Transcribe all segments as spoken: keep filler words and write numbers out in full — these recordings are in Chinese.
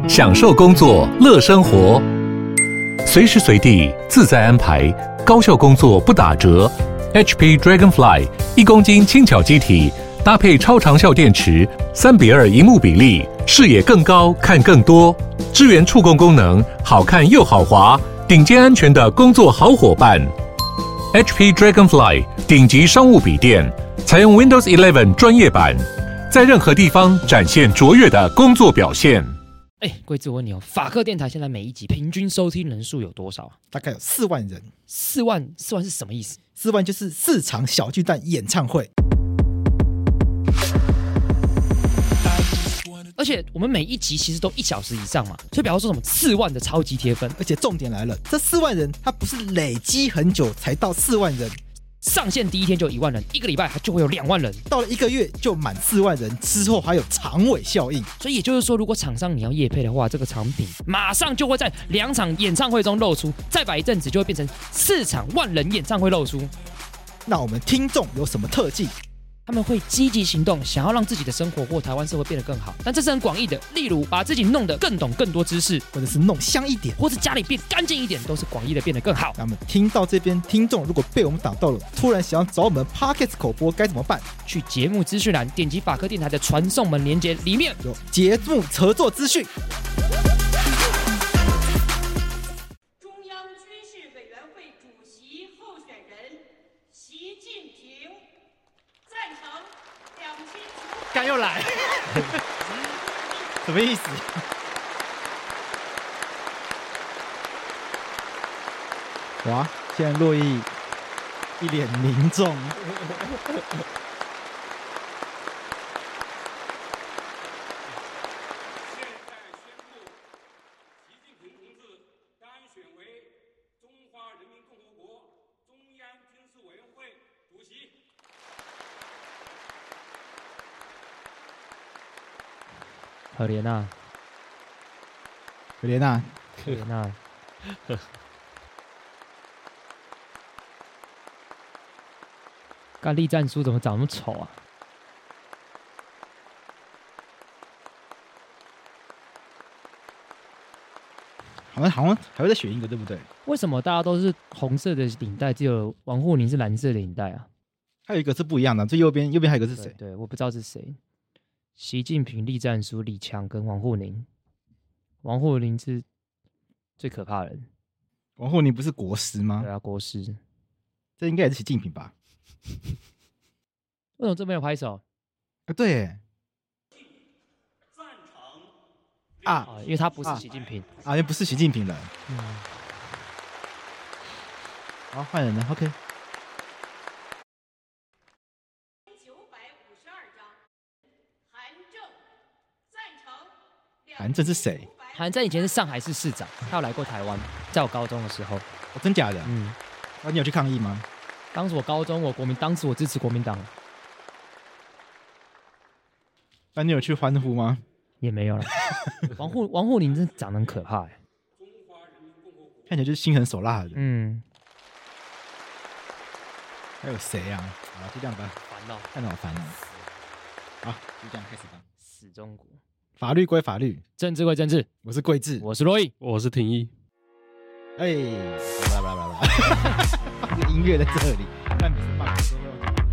享受工作，乐生活，随时随地自在安排，高效工作不打折。H P Dragonfly 一公斤轻巧机体，搭配超长效电池，三比二萤幕比例，视野更高，看更多。支援触控功能，好看又好滑，顶尖安全的工作好伙伴。H P Dragonfly 顶级商务笔电，采用 Windows 十一专业版，在任何地方展现卓越的工作表现。 哎，贵子，我问你哦，法克电台现在每一集平均收听人数有多少啊？ 大概有四万人。 四万，四万是什么意思？ 四万就是四场小巨蛋演唱会。 而且我们每一集其实都一小时以上嘛，所以比方说什么四万的超级铁粉， 而且重点来了，这四万人他不是累积很久才到四万人， 上线第一天就一万人，一个礼拜就会有两万人， 到了一个月就满四万人，之后还有长尾效应。 所以也就是说，如果厂商你要业配的话，这个产品马上就会在两场演唱会中露出，再摆一阵子就会变成四场万人演唱会露出。 那我们听众有什么特技？ 他们会积极行动，想要让自己的生活或台湾社会变得更好，但这是很广义的，例如把自己弄得更懂更多知识， 或者是弄香一点， 或者家里变干净一点，都是广义的变得更好。 那么听到这边，听众如果被我们打到了，突然想要找我们 Podcast 口播该怎么办？ 去节目资讯栏点击法科电台的传送门连结，里面有节目合作资讯。 中央军事委员会主席候选人习近平赞成两千。 干又来，什么意思？哇！现在洛毅一脸凝重。 可怜啊， 可怜啊， 可怜啊！干力战书怎么长那么丑啊？ 好像好像还会再选一个，对不对？ 为什么大家都是红色的领带，只有王沪宁是蓝色的领带啊？ 还有一个是不一样的，最右边右边还有一个是谁？ 对，对我不知道是谁。习近平、栗战书、李强跟王沪宁，王沪宁是最可怕的人。 王沪宁不是国师吗？ 对啊，国师。 这应该也是习近平吧？ 为什么这边有拍手？ 啊，对耶，啊啊，因为他不是习近平啊，也不是习近平人。 嗯， 好，换人了 ，OK。韩正是谁？ 韩正以前是上海市市长，他有来过台湾，在我高中的时候。 哦，真假的？ 嗯， 啊，你有去抗议吗？ 当时我高中，我国民，当时我支持国民党。 那你有去欢呼吗？ 也没有了。王沪王沪宁真的长得很可怕哎， 看起来就是心狠手辣的。 嗯。 还有谁啊？好，就这样吧。 烦哦， 看得好烦哦。好，就这样开始吧。 死中国。 法律归法律， 政治归政治。 我是桂智， 我是洛毅， 我是廷义。 哎，啦啦啦啦啦，放个音乐在这里，但每次放的时候。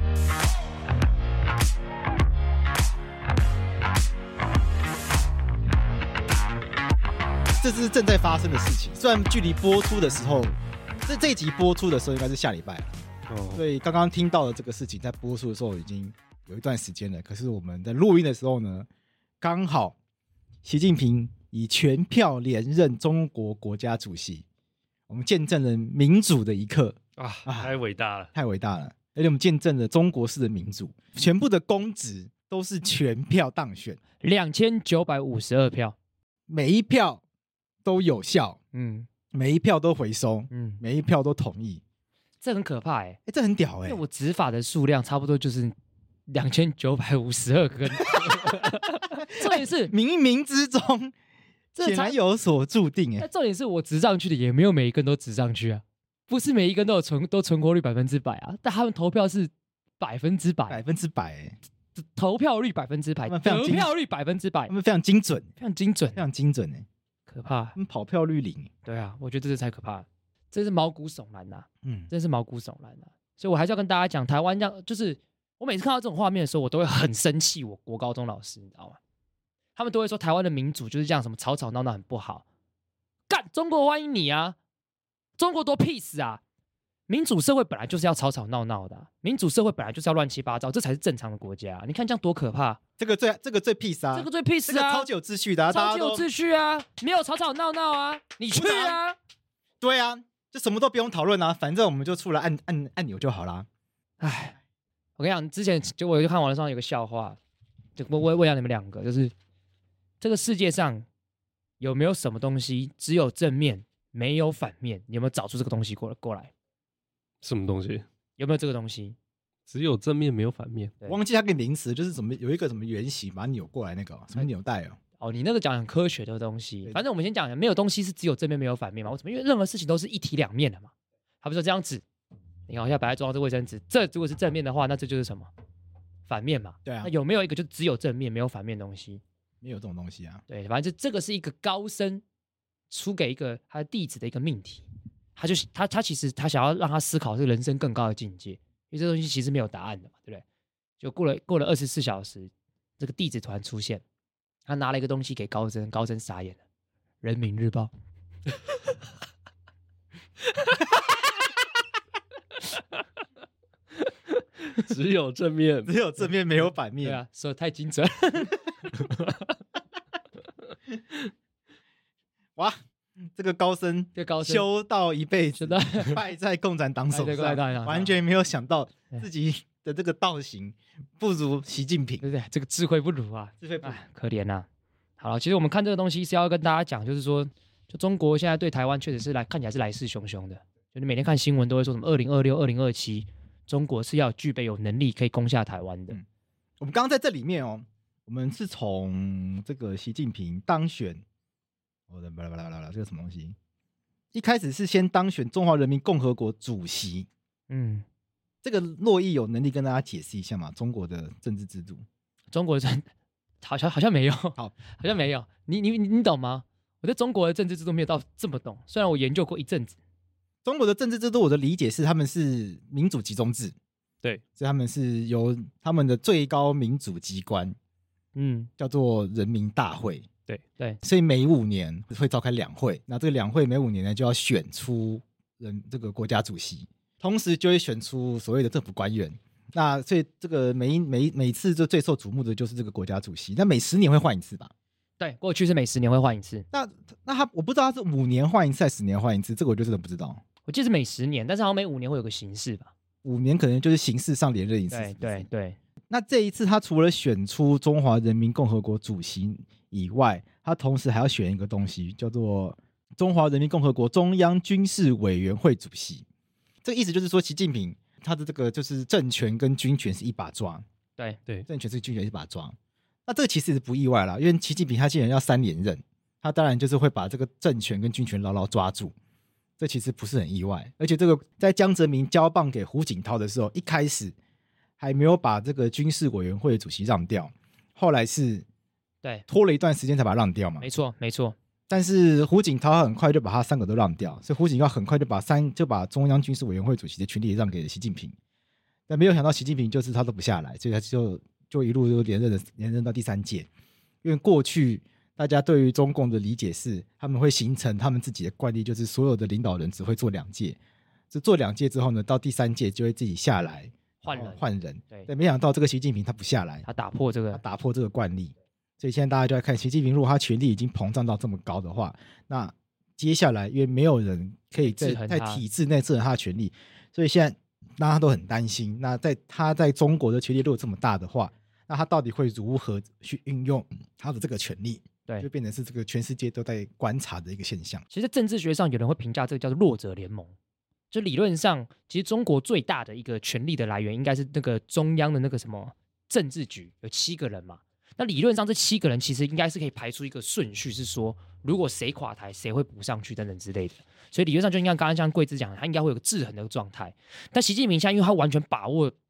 这是正在发生的事情，虽然距离播出的时候，这这一集播出的时候应该是下礼拜了，哦，所以刚刚听到的这个事情在播出的时候已经有一段时间了。可是我们在录音的时候呢，刚好习近平以全票连任中国国家主席，我们见证了民主的一刻啊，太伟大了， 太伟大了！而且我们见证了中国式的民主，全部的公职都是全票当选， 两千九百五十二票， 每一票都有效， 嗯， 每一票都回收， 嗯， 每一票都同意， 这很可怕哎、欸， 哎，这很屌哎、欸！ 因为我执法的数量差不多就是两千九百五十二个，重点是冥冥之中显然有所注定哎、欸。 但重点是我执上去的也没有每一根都执上去啊，不是每一根都有存都存活率百分之百啊，但他们投票是百分之百， 百分之百哎， 投票率百分之百，得票率百分之百， 他们非常精准， 非常精准， 非常精准哎， 可怕。 他们跑票率零。 对啊，我觉得这是才可怕，这是毛骨悚然呐、啊， 嗯， 真是毛骨悚然呐、啊。所以我还是要跟大家讲，台湾这样，就是我每次看到这种画面的时候，我都会很生气。我国高中老师，你知道吗？他们都会说台湾的民主就是这样，什么吵吵闹闹很不好。干，中国欢迎你啊！中国多 peace 啊！民主社会本来就是要吵吵闹闹的、啊，民主社会本来就是要乱七八糟，这才是正常的国家、啊。你看这样多可怕！ 这个最这个最 peace 啊， 这个最 peace 啊， 这个超级有秩序的、啊， 超级有秩序啊，没有吵吵闹闹啊，你去啊！ 对啊，就什么都不用讨论啊，反正我们就出来按按按钮就好啦。 哎，我跟你讲，之前就我就看网络上有个笑话，就问问问一下你们两个，就是这个世界上有没有什么东西只有正面没有反面？你有没有找出这个东西过来？过来？ 什么东西？ 有没有这个东西？ 只有正面没有反面。 忘记它个名词，就是什么有一个什么圆形把它扭过来那个、哦、什么纽带哦。 哦，你那个讲很科学的东西，反正我们先讲，没有东西是只有正面没有反面嘛？为什么？因为任何事情都是一体两面的嘛。好比说这张纸，你看我现在摆在桌上这卫生纸，这如果是正面的话，那这就是什么？反面嘛。 对啊。 那有没有一个就只有正面没有反面的东西？ 没有这种东西啊。 对，反正就这个是一个高僧出给一个他的弟子的一个命题。他就他他其实他想要让他思考这个人生更高的境界，因为这东西其实没有答案的嘛，对不对？就过了过了二十四小时，这个弟子突然出现，他拿了一个东西给高僧，高僧傻眼了，《人民日报》 只有正面， 只有正面没有反面。 对啊，说的太精准。 哇！这个高僧， 这高僧修道一辈子，败在共产党手上，完全没有想到自己的这个道行不如习近平， 对不对？这个智慧不如啊， 智慧不如， 可怜呐、啊。好了，其实我们看这个东西是要跟大家讲，就是说，就中国现在对台湾确实是来看起来是来势汹汹的。就你每天看新闻都会说什么二零二六、二零二七，中国是要具备有能力可以攻下台湾的。 嗯、我们刚刚在这里面哦，我们是从这个习近平当选。哦，巴拉巴拉巴拉，这个什么东西？一开始是先当选中华人民共和国主席。嗯，这个洛毅有能力跟大家解释一下嘛？中国的政治制度， 中国人好像好像没有，好，好像没有。你你你懂吗？我对中国的政治制度没有到这么懂，虽然我研究过一阵子。 中国的政治制度，我的理解是他们是民主集中制， 对， 所以他们是由他们的最高民主机关，嗯，叫做人民大会。 对对， 所以每五年会召开两会，那这个两会每五年呢就要选出人这个国家主席，同时就会选出所谓的政府官员。那所以这个每一每每次就最受瞩目的就是这个国家主席。那每十年会换一次吧？ 对，过去是每十年会换一次。 那那他我不知道他是五年换一次还是十年换一次，这个我就真的不知道。 我记得是每十年，但是好像每五年会有个形式吧？ 五年可能就是形式上连任一次。 对对对。 那这一次他除了选出中华人民共和国主席以外，他同时还要选一个东西，叫做中华人民共和国中央军事委员会主席。这个意思就是说，习近平他的这个就是政权跟军权是一把抓。 对对， 政权是军权是一把抓。那这个其实也不意外啦，因为习近平他既然要三连任，他当然就是会把这个政权跟军权牢牢抓住。这其实不是很意外，而且这个在江泽民交棒给胡锦涛的时候，一开始还没有把这个军事委员会主席让掉，后来是对拖了一段时间才把它让掉嘛。 没错没错。 但是胡锦涛很快就把他三个都让掉，所以胡锦涛很快就把三就把中央军事委员会主席的权力让给了习近平。但没有想到习近平就是他都不下来，所以他就就一路就连任的连任到第三届。因为过去大家对于中共的理解是，他们会形成他们自己的惯例，就是所有的领导人只会做两届，就做两届之后呢，到第三届就会自己下来换人换人。 对， 但没想到这个习近平他不下来， 他打破这个他打破这个惯例。所以现在大家就在看习近平，如果他权力已经膨胀到这么高的话，那接下来因为没有人可以在在体制内制衡他的权力，所以现在大家都很担心。那在他在中国的权力如果这么大的话，那他到底会如何去运用他的这个权力？ 对， 就变成是这个全世界都在观察的一个现象。 其实在政治学上有人会评价这个叫做弱者联盟，就理论上其实中国最大的一个权力的来源应该是那个中央的那个什么政治局，有七个人嘛。那理论上这七个人其实应该是可以排出一个顺序，是说如果谁垮台谁会补上去等等之类的。所以理论上就应该刚刚像贵枝讲的，他应该会有个制衡的状态。但习近平现在因为他完全把握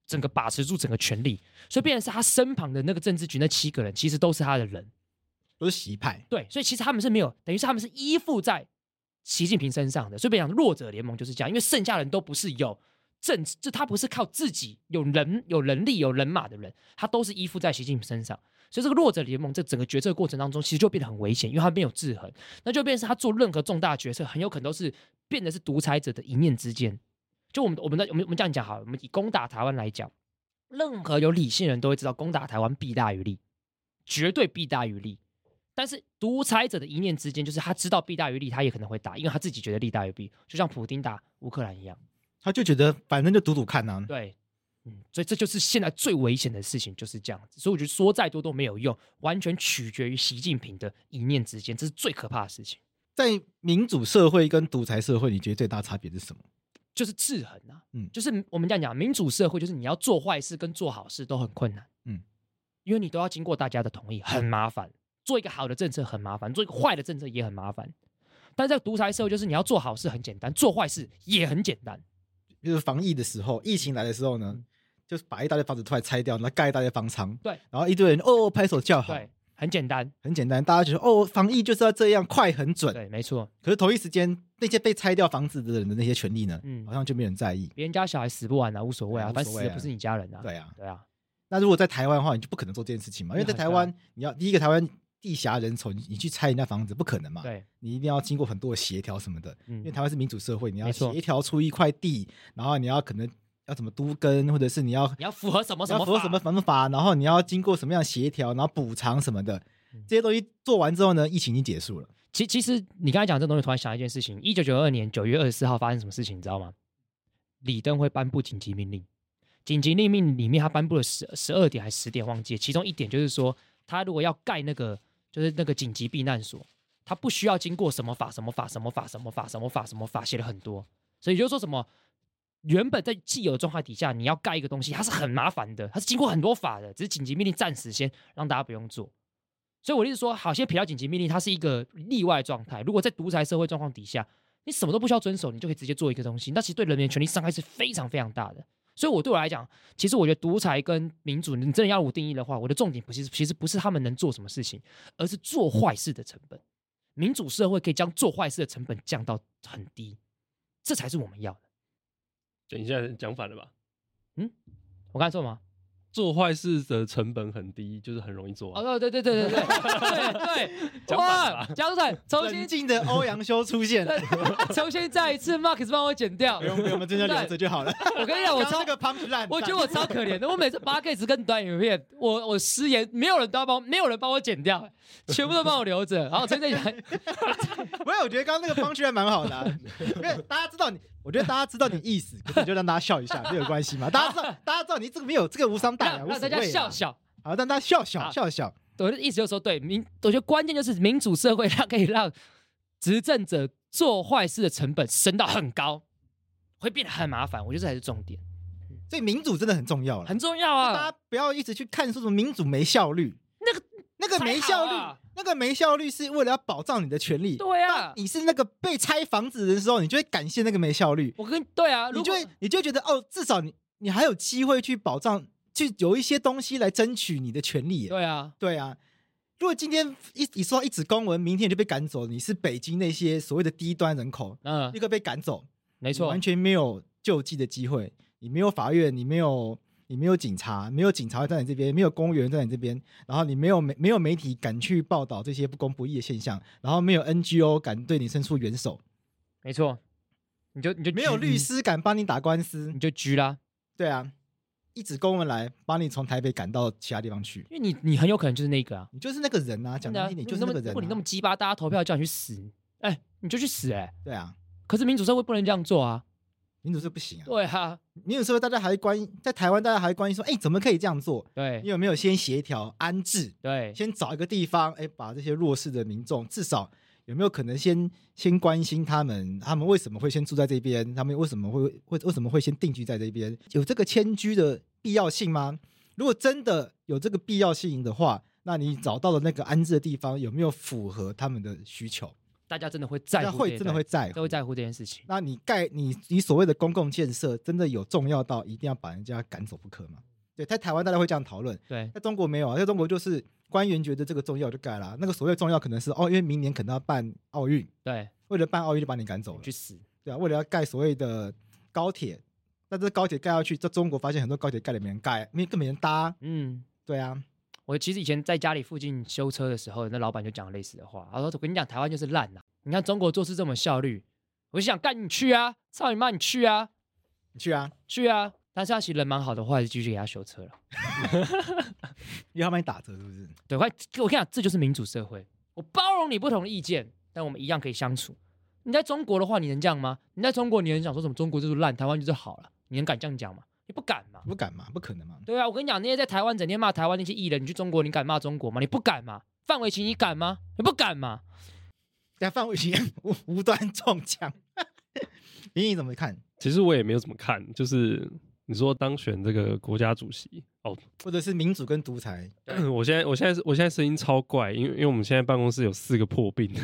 整个把持住整个权力，所以变成是他身旁的那个政治局那七个人，其实都是他的人， 都是习派。 对，所以其实他们是没有，等于是他们是依附在习近平身上的，所以变成弱者联盟就是这样，因为剩下人都不是有政治，就他不是靠自己有人有能力有人马的人，他都是依附在习近平身上。所以这个弱者联盟这整个决策过程当中，其实就变得很危险，因为他没有制衡，那就变成是他做任何重大决策，很有可能都是变得是独裁者的一念之间。就我们我们的我们我们这样讲好了，我们以攻打台湾来讲，任何有理性人都会知道，攻打台湾弊大于利，绝对弊大于利。但是独裁者的一念之间，就是他知道弊大于利，他也可能会打，因为他自己觉得利大于弊，就像普丁打乌克兰一样， 他就觉得反正就赌赌看啊。 对。嗯，所以这就是现在最危险的事情，就是这样子。所以我觉得说再多都没有用，完全取决于习近平的一念之间，这是最可怕的事情。 在民主社会跟独裁社会，你觉得最大差别是什么？ 就是制衡啊， 嗯， 就是我们这样讲，民主社会就是你要做坏事跟做好事都很困难， 嗯， 因为你都要经过大家的同意，很麻烦。做一个好的政策很麻烦，做一个坏的政策也很麻烦。但在独裁社会，就是你要做好事很简单，做坏事也很简单。 就是防疫的时候，疫情来的时候呢，嗯、就是把一大堆房子突然拆掉，然后盖一大堆方舱， 对， 然后一堆人哦拍手叫好， 对，很简单， 很简单，大家觉得哦防疫就是要这样快很准， 对，没错。 可是同一时间，那些被拆掉房子的人的那些权利呢， 嗯， 好像就没人在意。 别人家小孩死不完啊，无所谓啊， 啊反正死的不是你家人啊。 对啊， 对啊。 那如果在台湾的话，你就不可能做这件事情嘛，因为在台湾，你要第一个台湾地狭人稠，你去拆人家房子不可能嘛， 对， 你一定要经过很多的协调什么的， 嗯， 因为台湾是民主社会，你要协调出一块地，然后你要可能要怎么都更，或者是你要你要符合什么什么符合什么什么法，然后你要经过什么样的协调，然后补偿什么的，这些东西做完之后呢，疫情已经结束了。 其其实你刚才讲这东西，突然想一件事情：一九九二年九月二十四号发生什么事情，你知道吗？李登辉颁布紧急命令，紧急命令里面他颁布了十十二点还是十点忘记了，其中一点就是说，他如果要盖那个就是那个紧急避难所，他不需要经过什么法什么法什么法什么法什么法什么法，写了很多，所以就是说什么。原本在既有的状态底下，你要盖一个东西，它是很麻烦的，它是经过很多法的，只是紧急命令暂时先让大家不用做。所以我一直说，好些撇掉紧急命令，它是一个例外状态。如果在独裁社会状况底下，你什么都不需要遵守，你就可以直接做一个东西，那其实对人民的权利伤害是非常非常大的。所以我对我来讲，其实我觉得独裁跟民主，你真的要我定义的话，我的重点不是其实不是他们能做什么事情，而是做坏事的成本。民主社会可以将做坏事的成本降到很低，这才是我们要的。 你现在讲反了吧？ 嗯，我刚才说什么？ 做坏事的成本很低，就是很容易做、啊。 哦，对对对对对对对对，哇！江主任，重新冷静的欧阳修出现了， 重新再一次 ，Marcus 帮我剪掉。 不用不用，我们真的留着就好了。 我跟你讲，我超个 punch line， 我觉得我超可怜的。我每次 Marcus 跟短影片，我我失言，没有人都要帮，没有人帮我剪掉，全部都帮我留着。然后陈正阳， 没有，我觉得刚刚那个 punch line 蛮好的、啊，因为大家知道你。我觉得大家知道你意思，可是你就让大家笑一下，没有关系嘛。大家知道，大家知道你这个没有这个无伤大雅， 让大家笑笑， 好，让大家笑笑笑笑。 我的意思就是说，对民，我觉得关键就是民主社会让可以让执政者做坏事的成本升到很高，会变得很麻烦。我觉得这才是重点。 所以民主真的很重要了， 很重要啊！ 大家不要一直去看说什么民主没效率， 那个那个没效率。那个没效率是为了要保障你的权利。 对啊， 你是那个被拆房子的时候，你就会感谢那个没效率。 我跟对啊， 你就会你就会觉得哦，至少你你还有机会去保障，去有一些东西来争取你的权利。 对啊， 对啊。如果今天一你收到一纸公文，明天就被赶走，你是北京那些所谓的低端人口，嗯，立刻被赶走， 没错， 完全没有救济的机会。你没有法院，你没有。你没有警察，没有警察在你这边，没有公务员在你这边，然后你没有没有媒体敢去报道这些不公不义的现象，然后没有 N G O 敢对你伸出援手， 没错，你就你就没有律师敢帮你打官司， 你就拘啦。 对啊，一纸公文来帮你从台北赶到其他地方去， 因为你你很有可能就是那个啊， 你就是那个人啊，讲难听点就是那个人、啊。 如果你那么鸡巴，大家投票叫你去死，哎、欸，你就去死哎、欸。 对啊， 可是民主社会不能这样做啊。 民主是不行啊， 对啊， 民主社会大家还关在台湾，大家还关心说，哎、欸，怎么可以这样做？ 对， 你有没有先协调安置？ 对， 先找一个地方，哎、欸，把这些弱势的民众，至少有没有可能先先关心他们？他们为什么会先住在这边？他们为什么会会为什么会先定居在这边？有这个迁居的必要性吗？如果真的有这个必要性的话，那你找到的那个安置的地方有没有符合他们的需求？ 大家真的会在乎， 大家会真的会在乎， 都会在乎这件事情。 那你盖你你所谓的公共建设，真的有重要到一定要把人家赶走不可吗？对，在台湾大家会这样讨论， 对， 在中国没有啊，在中国就是官员觉得这个重要就盖啦。那个所谓重要可能是哦，因为明年可能要办奥运， 对， 为了办奥运就把你赶走了， 去死。 对啊，为了要盖所谓的高铁，那这高铁盖下去，在中国发现很多高铁盖了没人盖，因为更没人搭。 嗯， 对啊， 我其实以前在家里附近修车的时候，那老板就讲类似的话，他说：“我跟你讲，台湾就是烂呐、啊，你看中国做事这么效率。”我就想干你去啊，操你妈你去啊， 你去啊， 去啊。但是他其实人蛮好的话，还是继续给他修车了， 因为他帮你打折是不是？ 对，我跟你讲，这就是民主社会，我包容你不同的意见，但我们一样可以相处。你在中国的话，你能这样吗？你在中国，你能想说什么中国就是烂，台湾就是好了？你能敢这样讲吗？你不敢嘛？ 不敢嘛？不可能嘛？ 对啊，我跟你讲，那些在台湾整天骂台湾那些艺人，你去中国，你敢骂中国吗？你不敢嘛？范玮琪，你敢吗？你不敢嘛？ 但范玮琪无无端中枪，你你怎么看？ 其实我也没有怎么看，就是你说当选这个国家主席哦， 或者是民主跟独裁？ 我现在我现在我现在声音超怪，因为因为我们现在办公室有四个破病。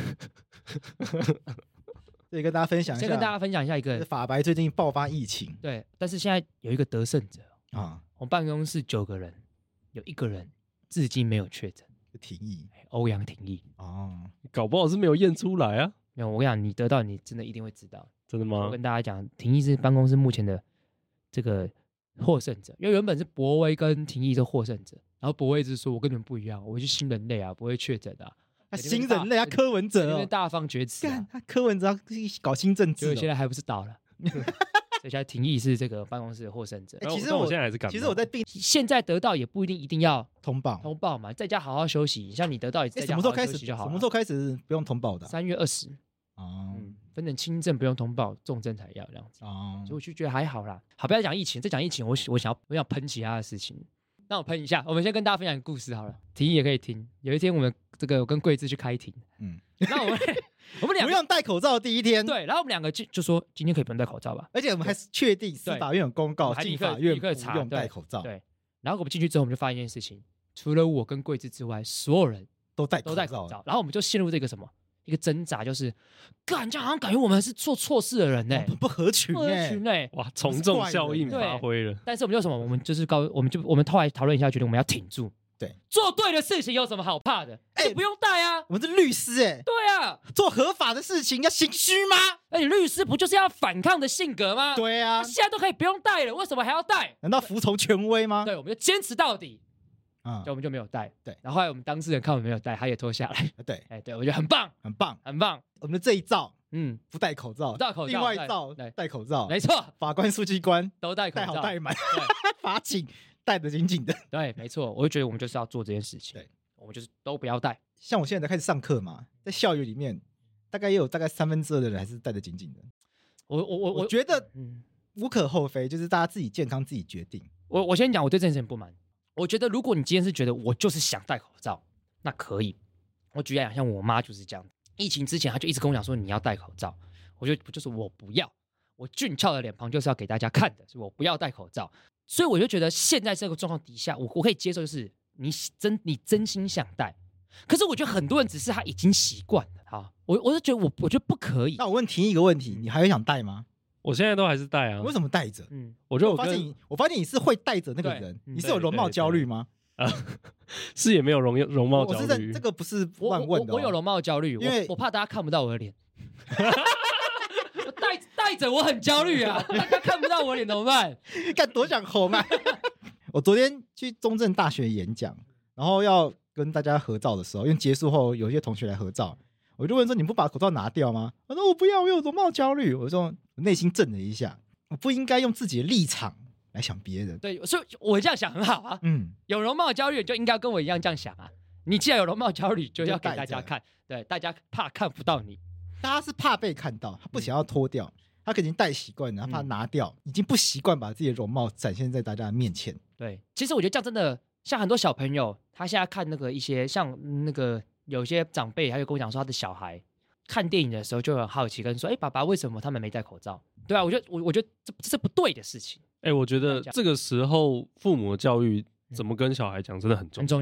对，跟大家分享一下， 先跟大家分享一下一个法白最近爆发疫情， 对，但是现在有一个得胜者啊， 我们办公室九个人，有一个人至今没有确诊， 廷义， 欧阳廷义哦， 搞不好是没有验出来啊。 没有，我跟你讲，你得到你真的一定会知道， 真的吗？ 我跟大家讲，廷义是办公室目前的这个获胜者，因为原本是博威跟廷义是获胜者，然后博威一直说我跟你们不一样，我是新人类啊，不会确诊啊。 他新人类，他柯文哲哦， 大放厥词、啊， 他柯文哲搞新政治、哦， 结果现在还不是倒了，所以现在廷义是这个办公室的获胜者。 欸、其实我, 我我现在还是感冒， 其实我在病， 现在得到也不一定一定要通报通报嘛，在家好好休息。像你得到也在家好好休息就好了、 欸。什么时候开始？什么时候开始不用通报的、啊？ 三月二十。 哦、 嗯，分成轻症不用通报，重症才要这样子。 哦， 所以我就觉得还好啦。好，不要讲疫情，再讲疫情，我我想要我想喷其他的事情。那我喷一下，我们先跟大家分享一个故事好了，提议也可以听。有一天我们这个我跟桂枝去开庭，嗯，那我们我们两个不用戴口罩的第一天， 对，然后我们两个就就说今天可以不用戴口罩吧， 而且我们还是确定司法院有公告，进法院不用戴口罩。 对，然后我们进去之后，我们就发现一件事情，除了我跟桂枝之外，所有人都戴都戴口罩，然后我们就陷入这个什么？一个挣扎，就是干，这样好像感觉我们是做错事的人呢、欸哦，不合群、欸， 不合群哎、欸， 哇，从众效应发挥了。 但是我们有什么？我们就是高，我们就我们后来讨论一下，决定我们要挺住。 对， 做对的事情有什么好怕的？哎、欸，不用戴啊， 我们是律师哎、欸。 对啊， 做合法的事情要心虚吗？ 哎、欸，律师不就是要反抗的性格吗？ 对啊， 现在都可以不用戴了，为什么还要戴？ 难道服从权威吗？ 对，我们就坚持到底。 啊、嗯， 所以我们就没有戴， 对。 然后后来我们当事人看我们没有戴，他也脱下来， 对， 哎、欸，对我觉得很棒， 很棒， 很棒。 我们的这一招， 嗯， 不戴口罩， 不戴口罩， 另外一招戴口罩， 没错。 法官、书记官都戴口罩， 戴好戴满，罚紧，戴得紧紧的。 对，没错。我就觉得我们就是要做这件事情， 对， 我们就是都不要戴。 像我现在才开始上课嘛，在校园里面，大概也有大概三分之二的人还是戴得紧紧的。 我我我我觉得，嗯，无可厚非，就是大家自己健康自己决定。 我我先讲，我对这件事情不满。我觉得，如果你今天是觉得我就是想戴口罩，那可以。我举例讲，像我妈就是这样。疫情之前，她就一直跟我讲说你要戴口罩，我就就是我不要，我俊俏的脸庞就是要给大家看的，所以我不要戴口罩。所以我就觉得现在这个状况底下，我我可以接受，就是你真你真心想戴，可是我觉得很多人只是他已经习惯了。好，我我就觉得我我觉得不可以。 那我问提一个问题，你还会想戴吗？ 我现在都还是戴啊。 为什么戴着？ 嗯，我觉得我发现你，我发现你是会戴着那个人， 嗯、 你是有容貌焦虑吗？ 啊，是也没有容容貌焦虑。 我是在这个不是乱问的、 哦我我，我有容貌焦虑，因为 我, 我怕大家看不到我的脸。我戴戴着我很焦虑啊，大家看不到我脸怎么办？ 干多想红啊！我昨天去中正大学演讲，然后要跟大家合照的时候，因为结束后有一些同学来合照。我就问说：“你不把口罩拿掉吗？”我说：“我不要，我有容貌焦虑。”我说：“我内心震了一下，我不应该用自己的立场来想别人。” 对，所以我这样想很好啊。嗯，有容貌焦虑就应该跟我一样这样想啊。你既然有容貌焦虑，就要给大家看。对，大家怕看不到你， 大家是怕被看到，他不想要脱掉，嗯、他肯定戴习惯了，他怕拿掉，嗯、已经不习惯把自己的容貌展现在大家的面前。 对，其实我觉得这样真的，像很多小朋友，他现在看那个一些像那个。有些长辈他就跟我讲说，他的小孩看电影的时候就很好奇，跟说：“哎，爸爸，为什么他们没戴口罩？”对啊，我觉得我我觉得这这是不对的事情。 哎，我觉得这个时候父母的教育怎么跟小孩讲真的很重要， 很重要。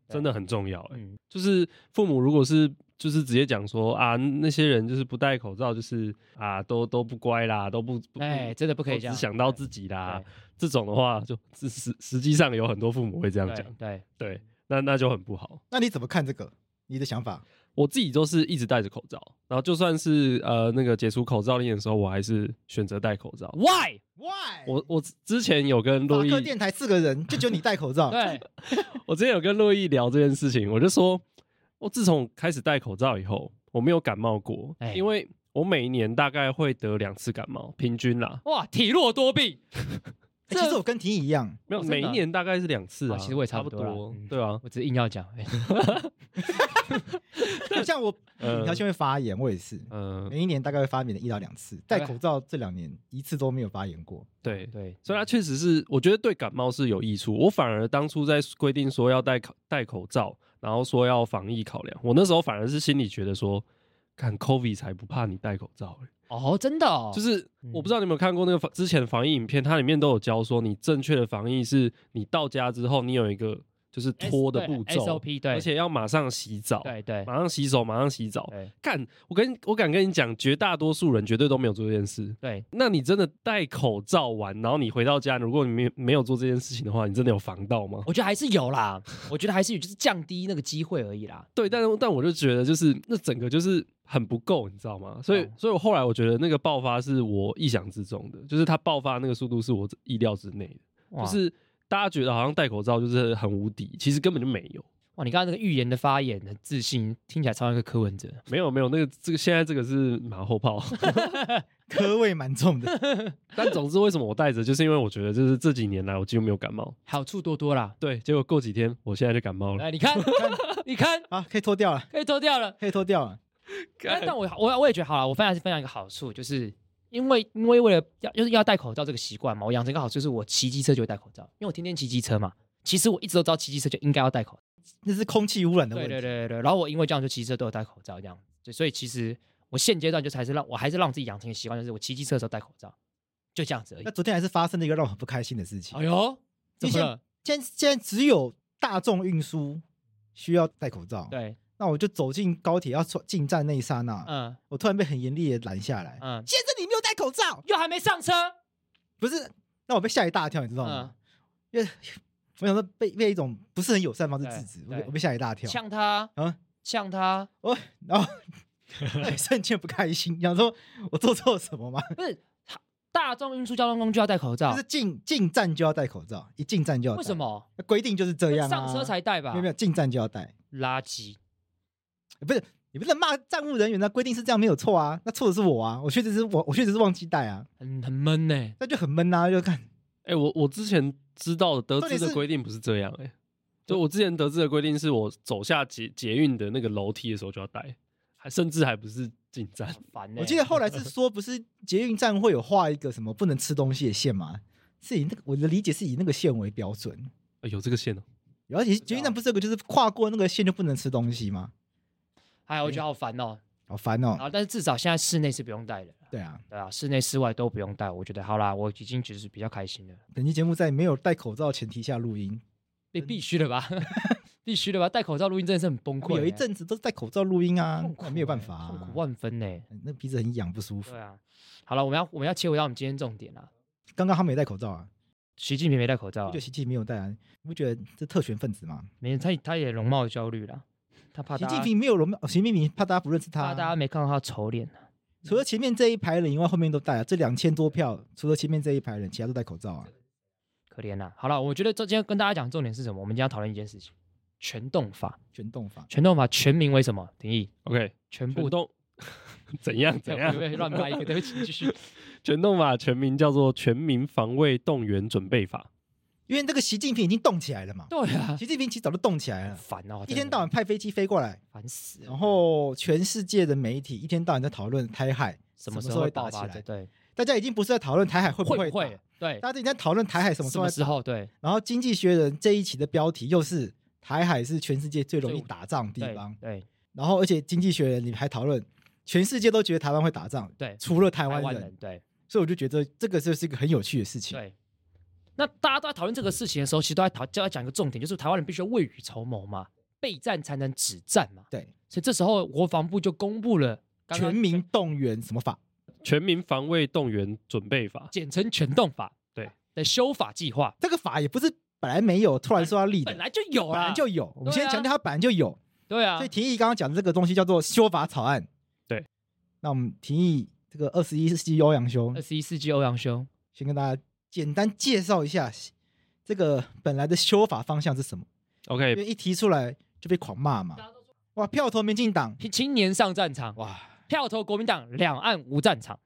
真的很重要、欸。 嗯， 就是父母如果是就是直接讲说啊，那些人就是不戴口罩，就是啊都都不乖啦，都不哎、欸，真的不可以这样， 只想到自己啦。这种的话，就实实际上有很多父母会这样讲。 对对, 对，那那就很不好。 那你怎么看这个？你的想法？ 我自己都是一直戴着口罩，然后就算是呃那个解除口罩令的时候，我还是选择戴口罩。 Why Why？ 我我之前有跟洛毅， 法克电台四个人，就只有你戴口罩。 对， 我之前有跟洛毅聊这件事情，我就说，我自从开始戴口罩以后，我没有感冒过，欸、因为我每一年大概会得两次感冒，平均啦。 哇，体弱多病。 欸、其实我跟婷一样， 没有、哦、每一年大概是两次啊、哦， 其实我也差不多， 差不多嗯、 对啊， 我只是硬要讲。 像我扁桃腺会发炎，我也是，嗯、呃，每一年大概会发炎一到两次。戴口罩这两年一次都没有发炎过。 对对， 所以它确实是，我觉得对感冒是有益处。我反而当初在规定说要戴口戴口罩，然后说要防疫考量，我那时候反而是心里觉得说，看 COVID 才不怕你戴口罩、欸。 哦，真的哦， 就是我不知道你有没有看过那个之前的防疫影片，它里面都有教说，你正确的防疫是你到家之后，你有一个就是脱的步骤 S O P 对， 而且要马上洗澡， 对对， 马上洗手，马上洗澡。干，我跟我敢跟你讲，绝大多数人绝对都没有做这件事。 对， 那你真的戴口罩完，然后你回到家，如果你没没有做这件事情的话，你真的有防到吗？ 我觉得还是有啦，我觉得还是有，就是降低那个机会而已啦。 对，但但我就觉得就是那整个就是很不够，你知道吗？所以，哦、所以我后来我觉得那个爆发是我意想之中的，就是它爆发那个速度是我意料之内的，就是大家觉得好像戴口罩就是很无敌，其实根本就没有。 哇，你刚刚那个预言的发言很自信，听起来超像一个柯文哲。 没有没有，那个这个现在这个是马后炮， 科味蛮重的。 但总之为什么我戴着，就是因为我觉得就是这几年来我几乎没有感冒， 好处多多啦。 对，结果过几天我现在就感冒了。 哎，你看，你看， 啊，可以脱掉了， 可以脱掉了， 可以脱掉了。 但但我我我也觉得好了，我分享是分享一个好处，就是因为因为为了要就是要戴口罩这个习惯嘛，我养成一个好处就是我骑机车就会戴口罩，因为我天天骑机车嘛。其实我一直都知道骑机车就应该要戴口罩， 那是空气污染的问题。 对对对对，然后我因为这样就骑车都有戴口罩这样，所以其实我现阶段就是还是让我还是让自己养成一个习惯，就是我骑机车的时候戴口罩，就这样子而已。 那昨天还是发生了一个让我很不开心的事情。 哎呦，怎么了？ 现在现在只有大众运输需要戴口罩。 对。 那我就走进高铁要进站那一刹那，嗯，我突然被很严厉的拦下来，嗯，先生你没有戴口罩， 又还没上车， 不是，那我被吓一大跳，你知道吗？嗯、因为我想说被被一种不是很友善方式制止，我我被吓一大跳， 呛他，啊，呛他， 我然后瞬间不开心，想说我做错什么吗？ 不是，大众运输交通工具要戴口罩， 就是进进站就要戴口罩，一进站就要戴。 为什么？ 规定就是这样、啊， 上车才戴吧？ 没有没有，进站就要戴。 垃圾。 不是，你不能骂站务人员的规定是这样没有错啊，那错的是我啊，我确实是我，我确实是忘记带啊， 很很闷呢、欸， 那就很闷啊，就看， 哎、欸，我我之前知道的得知的规定不是这样、欸，哎，就我之前得知的规定是我走下捷捷运的那个楼梯的时候就要带，还甚至还不是进站， 烦、欸。 我记得后来是说，不是捷运站会有画一个什么不能吃东西的线吗？是以那个我的理解是以那个线为标准， 欸、有这个线哦、 喔，而且捷运站不是有个就是跨过那个线就不能吃东西吗？ 哎，我觉得好烦哦， 好烦哦。 啊，但是至少现在室内是不用戴的。 对啊， 对啊，室内室外都不用戴。我觉得好啦，我已经觉得是比较开心了。 本期节目在没有戴口罩前提下录音， 必必须的吧？必须的吧？戴口罩录音真的是很崩溃。 有一阵子都是戴口罩录音啊， 欸、 没有办法、啊， 痛苦万分呢、欸。 那鼻子很痒不舒服。 对啊，好了，我们要我们要切回到我们今天重点啦。 刚刚他没戴口罩啊， 习近平没戴口罩、啊， 我觉得习近平没有戴啊，你不觉得这特权分子吗？ 没，他他也容貌焦虑啦。他怕习近平没有容貌，习近平怕大家不认识他、啊， 怕大家没看到他丑脸、啊、 除了前面这一排人以外，后面都戴啊。这两千多票，除了前面这一排人，其他都戴口罩啊。 可怜啊！好了，我觉得这今天跟大家讲重点是什么？我们今天要讨论一件事情：全动法。 全动法， 全动法全名为什么？定义 OK， 全部动怎样怎样？ 乱掰一个，对不起，继续。 全动法全名叫做《全民防卫动员准备法》。 因为这个习近平已经动起来了嘛， 对啊， 习近平其实早就动起来了， 烦哦， 一天到晚派飞机飞过来， 烦死了。 然后全世界的媒体一天到晚在讨论台海什么时候会打起来，对， 大家已经不是在讨论台海会不会打， 会，对， 大家已经在讨论台海什么时候什么时候，对。 然后《经济学人》这一期的标题又是台海是全世界最容易打仗的地方， 对。 然后而且《经济学人》你还讨论全世界都觉得台湾会打仗， 对， 除了台湾人， 台湾人，对。 所以我就觉得这个就是一个很有趣的事情， 对。那大家都在讨论这个事情的时候，其实都在讨就要讲一个重点，就是台湾人必须要未雨绸缪嘛。 备战才能止战嘛。 对， 所以这时候国防部就公布了刚刚全民动员什么法？ 全民防卫动员准备法， 简称全动法， 对的修法计划。 这个法也不是本来没有，突然说要立的， 本来就有本啦， 来就有。我们先对啊强调它本来就有。 对啊所以廷义刚刚讲的这个东西叫做修法草案。 对， 那我们廷义这个二十一世纪欧阳修二，十一世纪欧阳修， 先跟大家简单介绍一下这个本来的修法方向是什么。因 OK， 为一提出来就被狂骂嘛。哇，票投民进党， 青年上战场， 哇， 票投国民党，两岸无战场。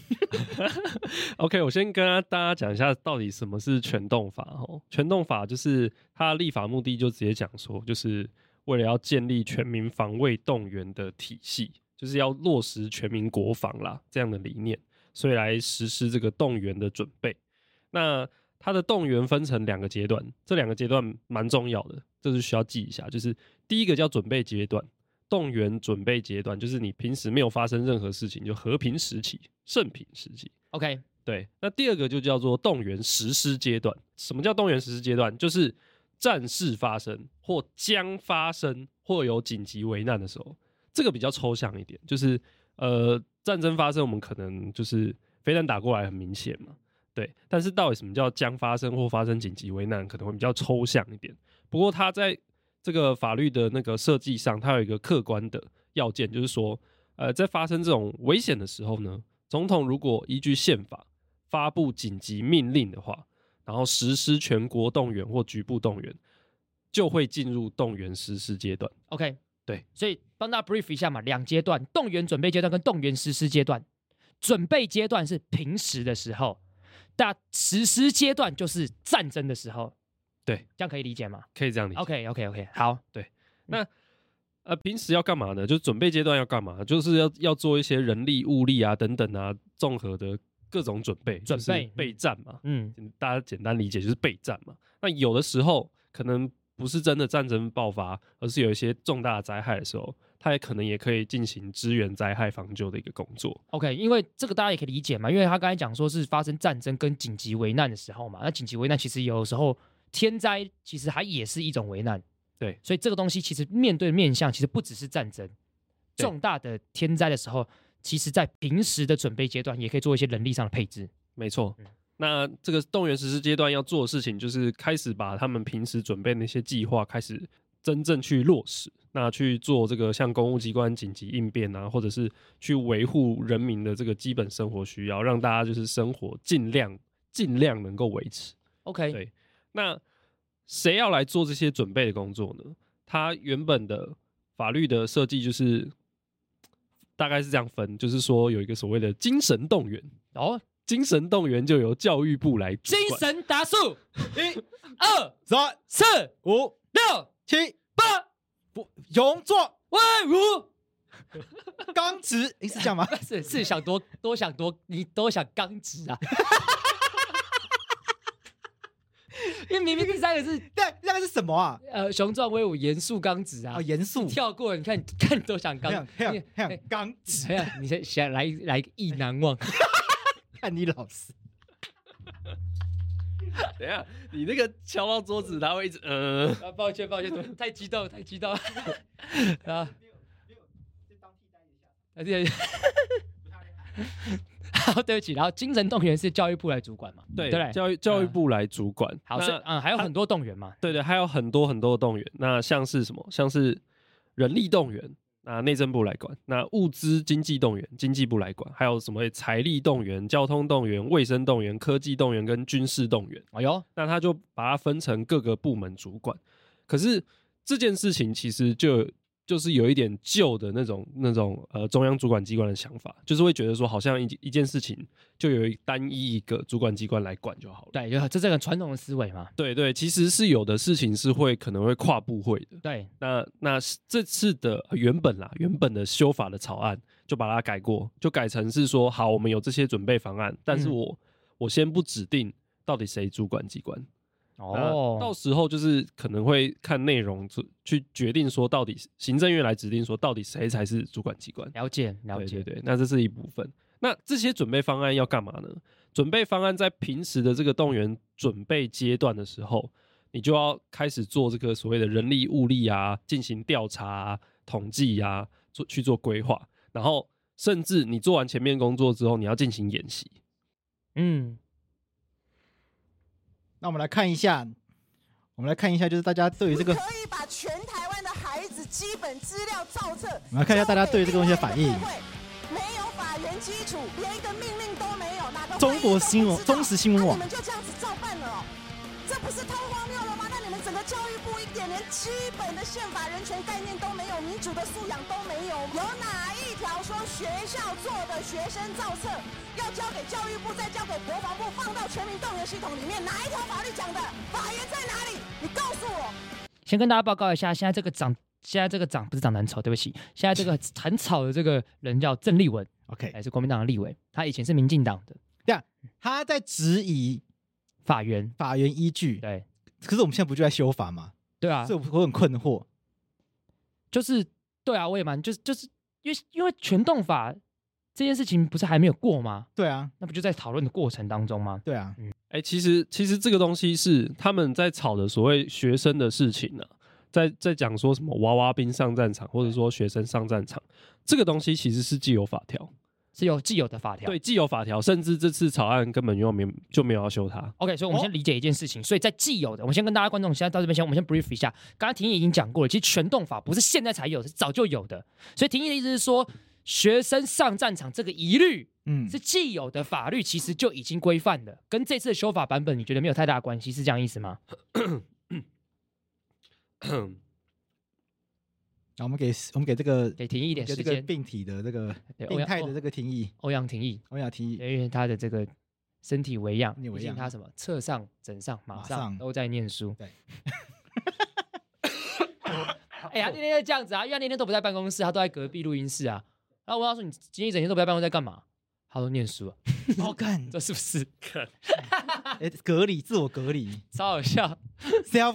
OK， 我先跟大家讲一下到底什么是全动法哦。全动法就是它的立法目的就直接讲说，就是为了要建立全民防卫动员的体系，就是要落实全民国防啦这样的理念，所以来实施这个动员的准备。那它的动员分成两个阶段，这两个阶段蛮重要的，这是需要记一下。就是第一个叫准备阶段，动员准备阶段，就是你平时没有发生任何事情，就和平时期、盛平时期。 OK， 对，那第二个就叫做动员实施阶段。什么叫动员实施阶段？就是战事发生或将发生或有紧急危难的时候，这个比较抽象一点，就是呃战争发生，我们可能就是飞弹打过来很明显嘛，对。但是到底什么叫将发生或发生紧急危难，可能会比较抽象一点。不过它在这个法律的那个设计上，它有一个客观的要件，就是说，呃，在发生这种危险的时候呢，总统如果依据宪法发布紧急命令的话，然后实施全国动员或局部动员，就会进入动员实施阶段。 OK， 对， 所以帮大家 brief 一下嘛，两阶段，动员准备阶段跟动员实施阶段。准备阶段是平时的时候，但实施阶段就是战争的时候。 对， 这样可以理解吗？ 可以这样理解。 OK OK OK， 好， 对，那呃平时要干嘛呢？就是准备阶段要干嘛？就是要要做一些人力、物力啊等等啊，综合的各种准备， 准备就是备战嘛。 嗯， 大家简单理解就是备战嘛。那有的时候可能不是真的战争爆发，而是有一些重大的灾害的时候，它也可能也可以进行支援灾害防救的一个工作。 OK， 因为这个大家也可以理解嘛，因为他刚才讲说是发生战争跟紧急危难的时候嘛，那紧急危难其实有时候天灾其实还也是一种危难， 对， 所以这个东西其实面对的面向其实不只是战争，重大的天灾的时候，其实在平时的准备阶段也可以做一些人力上的配置。 没错。 嗯那这个动员实施阶段要做的事情，就是开始把他们平时准备的那些计划开始真正去落实，那去做这个像公务机关紧急应变啊，或者是去维护人民的这个基本生活需要，让大家就是生活尽量尽量能够维持。 OK， 对，那谁要来做这些准备的工作呢？他原本的法律的设计就是大概是这样分，就是说有一个所谓的精神动员哦， 精神动员就由教育部来主精管。 神达数， 一、 二、 三、 四、 五、 六、 七、 八， 不，勇壮、 威武。 刚直，诶，是这样吗？ 是是想多多想多，你多想刚直啊！因为明明第三个是那那个是什么啊？ 呃雄壮威武、严肃刚直啊， 哦，严肃， 跳过了，你看看你都想刚， 黑你黑黑刚直， 哎呀，你先想来来个意难忘， 看你老师。 等一下，你那个敲到桌子，他会一直呃， 啊，抱歉抱歉，太激动太激动啊！而且，好，对不起，然后精神动员是教育部来主管嘛？ 对， 对， 教育教育部来主管。 好， 那所以嗯，还有很多动员嘛？ 对对，还有很多很多的动员。那像是什么？像是人力动员，那内政部来管；那物资经济动员，经济部来管；还有什么财力动员、交通动员、卫生动员、科技动员跟军事动员。 哎呦， 那他就把它分成各个部门主管。可是这件事情其实就就是有一点旧的那种那种呃中央主管机关的想法，就是会觉得说好像一一件事情就有一单一一个主管机关来管就好了。 对，就这这个传统的思维嘛。 对对，其实是有的事情是会可能会跨部会的。 对， 那那这次的呃原本啦，原本的修法的草案就把它改过，就改成是说，好，我们有这些准备方案，但是我、嗯、我先不指定到底谁主管机关。哦，到时候就是可能会看内容去决定说，到底行政院来指定说，到底谁才是主管机关。 了解，了解， 对对对，那这是一部分。那这些准备方案要干嘛呢？准备方案在平时的这个动员准备阶段的时候， 你就要开始做这个所谓的人力物力啊，进行调查啊、统计啊，做去做规划，然后甚至你做完前面工作之后，你要进行演习。 嗯， 那我们来看一下，我们来看一下，就是大家对于这个， 可以把全台湾的孩子基本资料造册。 我们来看一下大家对于这个东西的反应。 没有法源基础，连一个命令都没有，哪个中国新闻、中时新闻网， 你们就这样子照办了哦？这不是太荒谬了吗？那你们整个教育部一点连基本的宪法人权概念都没有，民主的素养都没有，有哪一条说学校做的学生造册要交给教育部，再交给国防部，放到全民动员系统里面？哪一条法律讲的？法源在哪里？你告诉我。 先跟大家报告一下，现在这个长，现在这个长不是长得很丑，对不起，现在这个很吵的这个人叫郑丽文 ，OK， 还是国民党的立委，他以前是民进党的。 对啊，他在质疑法源， 法源依据。 对， 可是我们现在不就在修法吗？ 对啊， 所以我很困惑。 就是对啊，我也蛮就是就是因为因为全动法这件事情不是还没有过吗？ 对啊， 那不就在讨论的过程当中吗？ 对啊， 嗯， 哎、欸，其实其实这个东西是他们在吵的所谓学生的事情呢、啊，在在讲说什么娃娃兵上战场，或者说学生上战场，这个东西其实是既有法条， 是有既有的法条， 对，既有法条，甚至这次草案根本就没就没有要修它。 OK， 所以我们先理解一件事情，哦、所以在既有的，我们先跟大家观众现在到这边先，我们先 brief 一下。刚才廷义已经讲过了，其实全动法不是现在才有，是早就有的。所以廷义的意思是说，学生上战场这个疑虑，嗯，是既有的法律其实就已经规范的，跟这次的修法版本你觉得没有太大的关系，是这样意思吗？ 我们给我们给这个给廷义一点时间， 给这个病体的这个病态的这个廷义， 欧阳廷义， 欧阳廷义， 因为他的这个身体为恙， 毕竟他什么侧上、枕上、马上都在念书。 对。 哎呀，他天天就这样子啊，因为他那天都不在办公室，他都在隔壁录音室啊。然后我问他说：“你今天一整天都不在办公室在干嘛？”他说：“念书啊。” 好看， 这是不是？看， 哎，隔离，自我隔离， 超好笑 ，self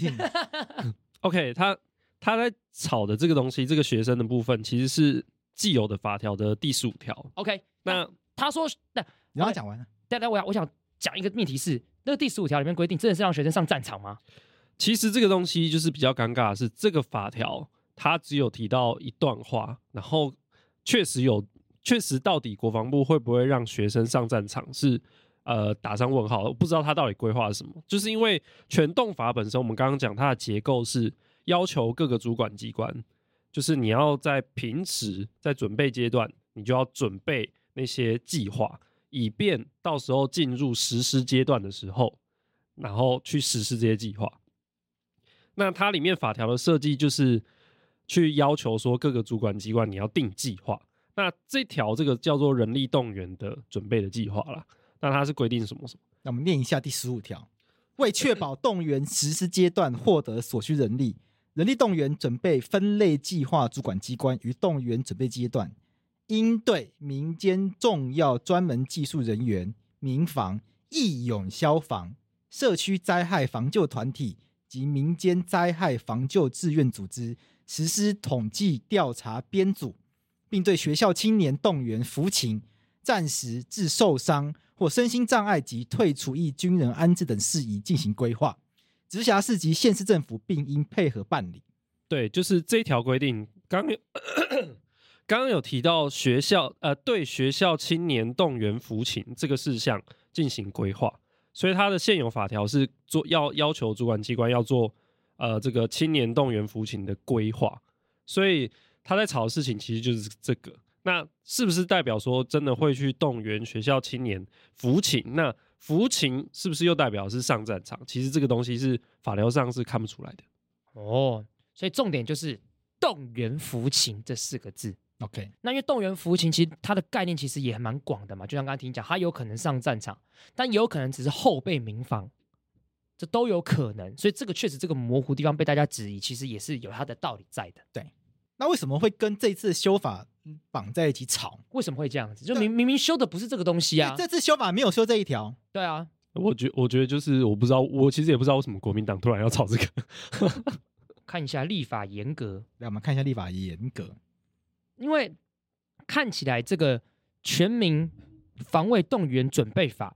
quarantine。 OK， 他。他在吵的这个东西，这个学生的部分其实是既有的法条的第十五条。 OK， 那他说，那你刚刚讲完了， 但但我我想讲一个命题是，那个第十五条里面规定，真的是让学生上战场吗？ 其实这个东西就是比较尴尬的是，这个法条它只有提到一段话，然后确实有，确实到底国防部会不会让学生上战场是呃打上问号，我不知道他到底规划了什么。就是因为全动法本身，我们刚刚讲它的结构是。要求各个主管机关，就是你要在平时在准备阶段，你就要准备那些计划，以便到时候进入实施阶段的时候，然后去实施这些计划。那它里面法条的设计就是去要求说各个主管机关你要定计划。那这条这个叫做人力动员的准备的计划啦，那它是规定什么什么？ 那我们念一下第十五条，为确保动员实施阶段获得所需人力。人力动员准备分类计划主管机关于动员准备阶段，应对民间重要专门技术人员、民防、义勇消防、社区灾害防救团体及民间灾害防救志愿组织实施统计调查编组，并对学校青年动员服勤、暂时致受伤或身心障碍及退除役军人安置等事宜进行规划。直辖市及县市政府并应配合办理。 对，就是这条规定，刚刚有刚刚有提到学校呃对学校青年动员服勤这个事项进行规划，所以它的现有法条是做要要求主管机关要做呃这个青年动员服勤的规划，所以他在吵的事情其实就是这个。那是不是代表说真的会去动员学校青年服勤？那服勤是不是又代表是上战场？其实这个东西是法条上是看不出来的。 哦，所以重点就是动员服勤这四个字。 OK， 那因为动员服勤其实它的概念其实也蛮广的嘛，就像刚才听讲，它有可能上战场，但也有可能只是后备民防，这都有可能。所以这个确实这个模糊地方被大家质疑，其实也是有它的道理在的。 对，那为什么会跟这次修法绑在一起吵？ 为什么会这样子？就明明明修的不是这个东西啊！ 这次修法没有修这一条。 对啊， 我觉我觉得就是我不知道，我其实也不知道为什么国民党突然要吵这个。 看一下立法严格， 来我们看一下立法严格， 因为看起来这个全民防卫动员准备法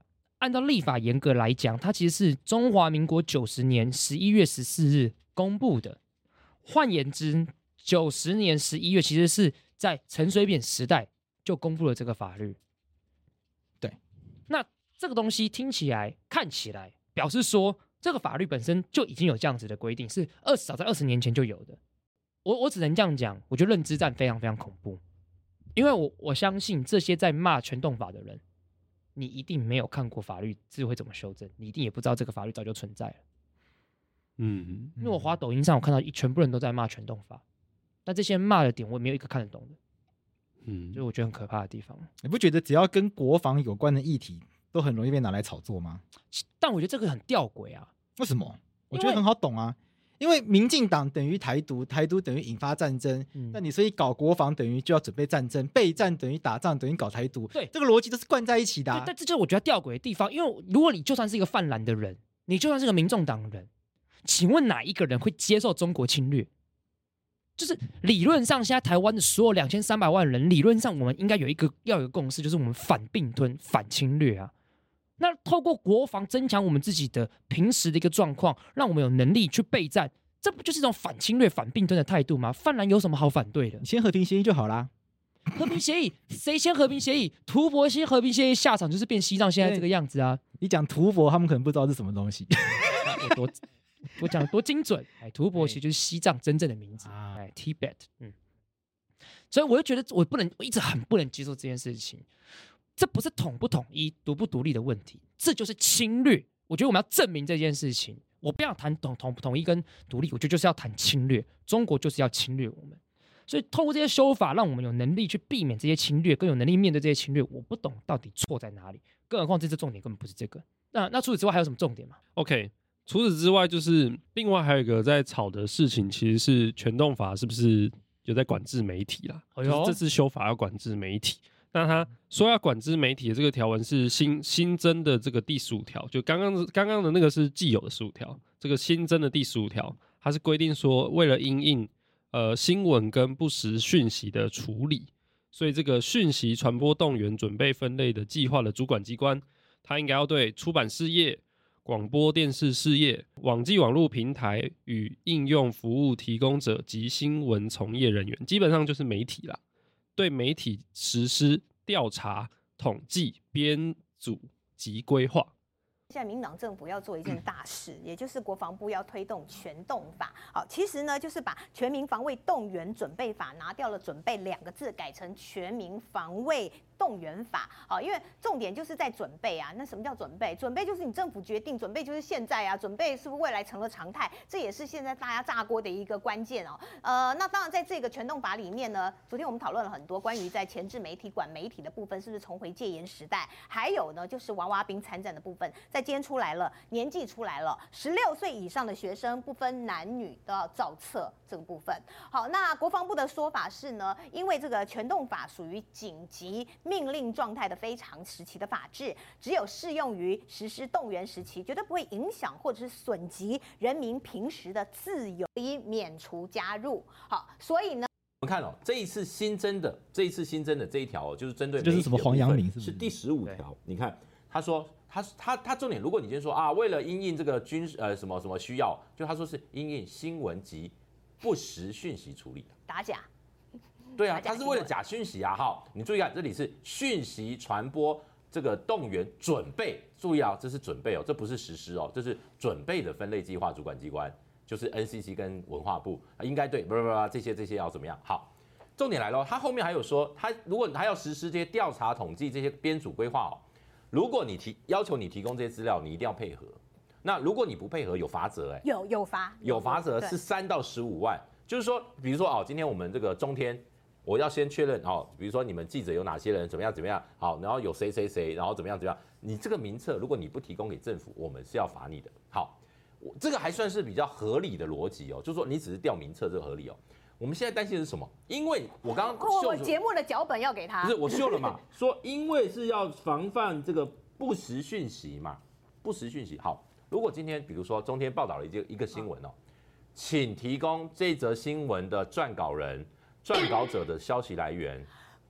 按照立法严格来讲，它其实是中华民国九十年十一月十四日公布的。换言之，九十年十一月其实是在陈水扁时代就公布了这个法律。 对， 那这个东西听起来、看起来，表示说这个法律本身就已经有这样子的规定，是二十早在二十年前就有的。我我只能这样讲，我觉得认知战非常非常恐怖，因为我我相信这些在骂全动法的人，你一定没有看过法律字会怎么修正，你一定也不知道这个法律早就存在了。 嗯， 因为我滑抖音上，我看到全部人都在骂全动法，但这些人骂的点我也没有一个看得懂的，嗯，就是我觉得很可怕的地方。 你不觉得只要跟国防有关的议题，都很容易被拿来炒作吗？ 但我觉得这个很吊诡啊。 为什么？我觉得很好懂啊。因为民进党等于台独，台独等于引发战争，嗯、那你所以搞国防等于就要准备战争，备战等于打仗，等于搞台独， 对， 这个逻辑都是灌在一起的、啊。 但这就是我觉得吊诡的地方，因为如果你就算是一个泛蓝的人，你就算是个民众党人，请问哪一个人会接受中国侵略？就是理论上，现在台湾的所有两千三百万人，理论上我们应该有一个要有一个共识，就是我们反并吞、反侵略啊。那透过国防增强我们自己的平时的一个状况，让我们有能力去备战，这不就是一种反侵略、反并吞的态度吗？泛蓝有什么好反对的？ 你签和平协议就好啦。 和平协议，谁签和平协议？图博签和平协议下场就是变西藏现在这个样子啊！ 你讲图博，他们可能不知道是什么东西。 我多我讲的多精准！哎，图博其实就是西藏真正的名字，哎 ，Tibet， 嗯。所以我就觉得我不能，我一直很不能接受这件事情。这不是统不统一、独不独立的问题，这就是侵略。我觉得我们要证明这件事情。我不要谈统统统一跟独立，我觉得就是要谈侵略。中国就是要侵略我们，所以透过这些修法，让我们有能力去避免这些侵略，更有能力面对这些侵略。我不懂到底错在哪里，更何况这次重点根本不是这个。那那除此之外还有什么重点吗 ？OK， 除此之外就是另外还有一个在吵的事情，其实是全动法是不是有在管制媒体啦？哎、就是这次修法要管制媒体。那他说要管制媒体的这个条文是新新增的这个第十五条，就刚刚刚刚的那个是既有的十五条，这个新增的第十五条，它是规定说，为了因应呃新闻跟不实讯息的处理，所以这个讯息传播动员准备分类的计划的主管机关，它应该要对出版事业、广播电视事业、网际网络平台与应用服务提供者及新闻从业人员，基本上就是媒体啦。对媒体实施调查、统计、编组及规划。 现在民党政府要做一件大事，也就是国防部要推动全动法。好，其实呢，就是把全民防卫动员准备法拿掉了准备两个字，改成全民防卫动员法。好，因为重点就是在准备啊。那什么叫准备？准备就是你政府决定，准备就是现在啊。准备是不是未来成了常态？这也是现在大家炸锅的一个关键哦。呃，那当然在这个全动法里面呢，昨天我们讨论了很多关于在前置媒体管媒体的部分，是不是重回戒严时代？还有呢，就是娃娃兵参战的部分。在今天出来了，年纪出来了，十六岁以上的学生不分男女都要造册这个部分。好，那国防部的说法是呢，因为这个全动法属于紧急命令状态的非常时期的法制，只有适用于实施动员时期，绝对不会影响或者是损及人民平时的自由，以免除加入。好，所以呢。 我们看哦，这一次新增的这一次新增的这一条哦，就是针对就是什么黄阳明是不是？ 是第十五条。你看，他说他他他重点，如果你先说啊，为了因应这个军呃什么什么需要，就他说是因应新闻及不实讯息处理打假。 对啊，他是为了假讯息啊。好，你注意看，这里是讯息传播这个动员准备，注意啊，这是准备哦，这不是实施哦，这是准备的分类计划主管机关。就是 N C C 跟文化部应该对，不不不，这些这些要怎么样？好，重点来了，他后面还有说，他如果他要实施这些调查、统计这些编组规划哦，如果你提要求你提供这些资料，你一定要配合。那如果你不配合，有罚则哎， 有有罚， 有罚则是三到十五万，就是说，比如说哦，今天我们这个中天，我要先确认哦，比如说你们记者有哪些人，怎么样怎么样，好，然后有谁谁谁，然后怎么样怎么样，你这个名册如果你不提供给政府，我们是要罚你的。好。这个还算是比较合理的逻辑哦，就是说你只是调名册，这个合理哦。我们现在担心的是什么？因为我刚刚秀我节目的脚本要给他， 不是我秀了嘛？说因为是要防范这个不实讯息嘛，不实讯息。好，如果今天比如说中天报道了一个一个新闻哦，请提供这则新闻的撰稿人、撰稿者的消息来源。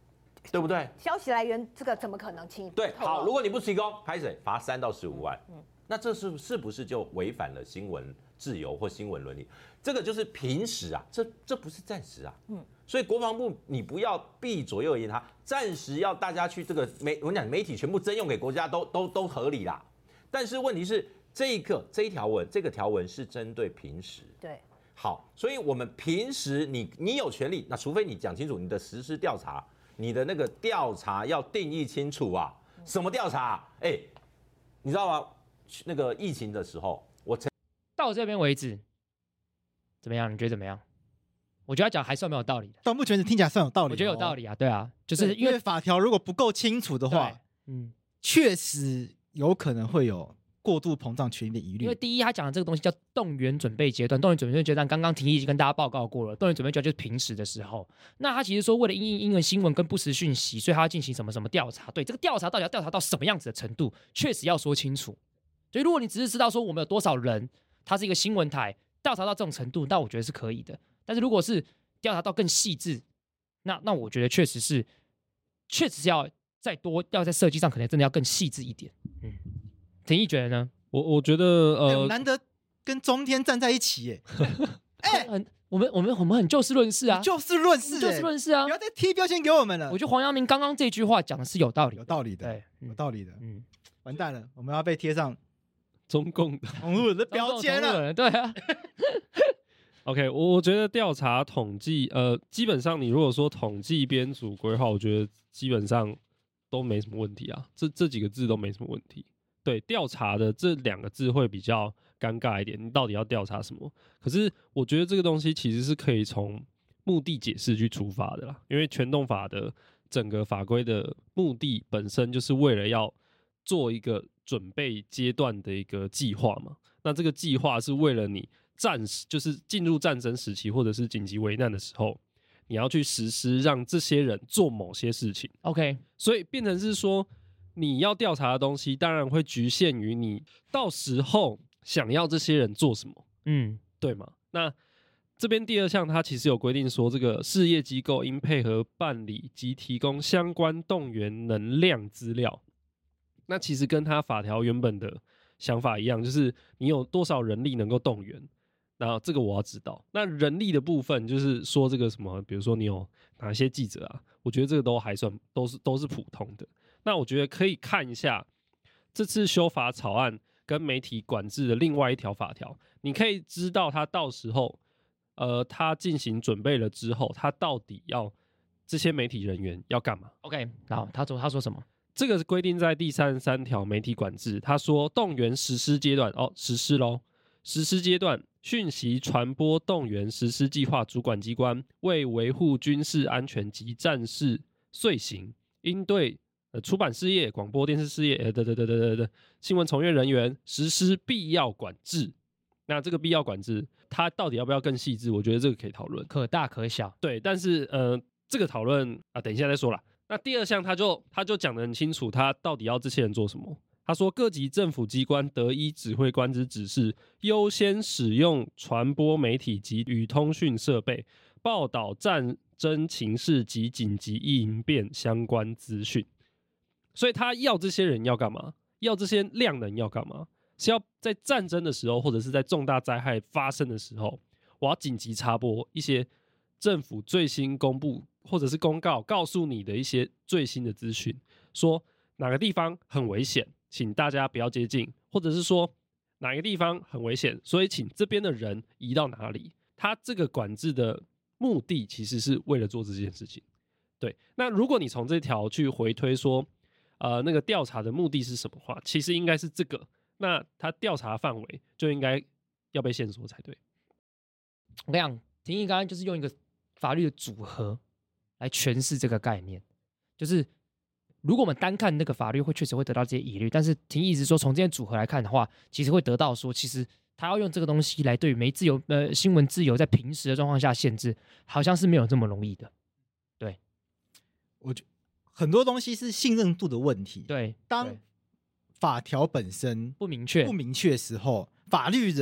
对不对？ 消息来源这个怎么可能轻易对，好，如果你不提供，拍谁罚三到十五万，嗯，那这是是不是就违反了新闻自由或新闻伦理？这个就是平时啊，这这不是暂时啊，嗯，所以国防部你不要闭左右而言他，暂时要大家去这个媒，我讲媒体全部征用给国家都都都合理啦，但是问题是这一个这一条文这个条文是针对平时， 对。 好，所以我们平时你你有权利，那除非你讲清楚你的实施调查，你的那个调查要定义清楚啊，什么调查？哎、欸，你知道吗？那个疫情的时候，我曾到这边为止，怎么样？你觉得怎么样？我觉得他讲还算蛮有道理的。 到目前为止听起来算有道理、哦， 我觉得有道理啊，对啊，就是因为因为法条如果不够清楚的话， 嗯， 确实有可能会有过度膨胀权利的疑虑。 因为第一，他讲的这个东西叫动员准备阶段，动员准备阶段刚刚廷义已经跟大家报告过了，动员准备阶段就是平时的时候。那他其实说为了因应因为新闻跟不实讯息，所以他要进行什么什么调查。对，这个调查到底要调查到什么样子的程度，确实要说清楚。所以如果你只是知道说我们有多少人，它是一个新闻台，调查到这种程度，那我觉得是可以的。但是如果是调查到更细致，那那我觉得确实是，确实是要再多，要在设计上可能真的要更细致一点。嗯，廷义觉得呢？ 我我觉得呃、 欸，我难得跟中天站在一起耶， 哎、欸，很我们我们我们很就事论事啊， 就事论事， 就事论事啊， 不要再贴标签给我们了。 我觉得黄阳明刚刚这句话讲的是有道理， 有道理的， 对， 有道理的。 嗯， 完蛋了，我们要被贴上中共同路人的标签了。 对啊。 OK， 我我觉得调查统计，呃，基本上你如果说统计编组规划，我觉得基本上都没什么问题啊，这这几个字都没什么问题。对，调查的这两个字会比较尴尬一点，你到底要调查什么？可是我觉得这个东西其实是可以从目的解释去出发的啦，因为全动法的整个法规的目的本身就是为了要做一个准备阶段的一个计划嘛。那这个计划是为了你战时，就是进入战争时期或者是紧急危难的时候，你要去实施让这些人做某些事情。 OK， 所以变成是说，你要调查的东西，当然会局限于你到时候想要这些人做什么， 嗯， 对吗？那这边第二项，它其实有规定说，这个事业机构应配合办理及提供相关动员能量资料。那其实跟他法条原本的想法一样，就是你有多少人力能够动员，然后这个我要知道。那人力的部分就是说这个什么，比如说你有哪些记者啊，我觉得这个都还算都是都是普通的。那我觉得可以看一下这次修法草案跟媒体管制的另外一条法条，你可以知道他到时候呃他进行准备了之后，他到底要这些媒体人员要干嘛 ？OK， 好，他说他说什么？ 这个规定在第三十三条媒体管制，他说动员实施阶段哦，实施咯，实施阶段讯息传播动员实施计划主管机关为维护军事安全及战事遂行，应对呃出版事业、广播电视事业呃的的的的的新闻从业人员实施必要管制。那这个必要管制，它到底要不要更细致？我觉得这个可以讨论， 可大可小。 对，但是呃，这个讨论啊，等一下再说啦。那第二项他就他就讲得很清楚，他到底要这些人做什么。他说，各级政府机关得依指挥官之指示，优先使用传播媒体及与通讯设备，报道战争情势及紧急应变相关资讯。所以他要这些人要干嘛？要这些量能要干嘛？是要在战争的时候，或者是在重大灾害发生的时候，我要紧急插播一些政府最新公布或者是公告告诉你的一些最新的资讯，说哪个地方很危险，请大家不要接近，或者是说哪个地方很危险，所以请这边的人移到哪里。他这个管制的目的其实是为了做这件事情。对，那如果你从这条去回推说，呃，那个调查的目的是什么话，其实应该是这个，那他调查范围就应该要被限缩才对。 我跟你讲，廷义刚刚就是用一个法律的组合来诠释这个概念，就是如果我们单看那个法律，会确实会得到这些疑虑，但是廷义一直说从这些组合来看的话，其实会得到说，其实他要用这个东西来对于媒自由、呃新闻自由在平时的状况下限制，好像是没有这么容易的。对， 我觉很多东西是信任度的问题。 对， 当法条本身不明确、 不明确的时候，法律人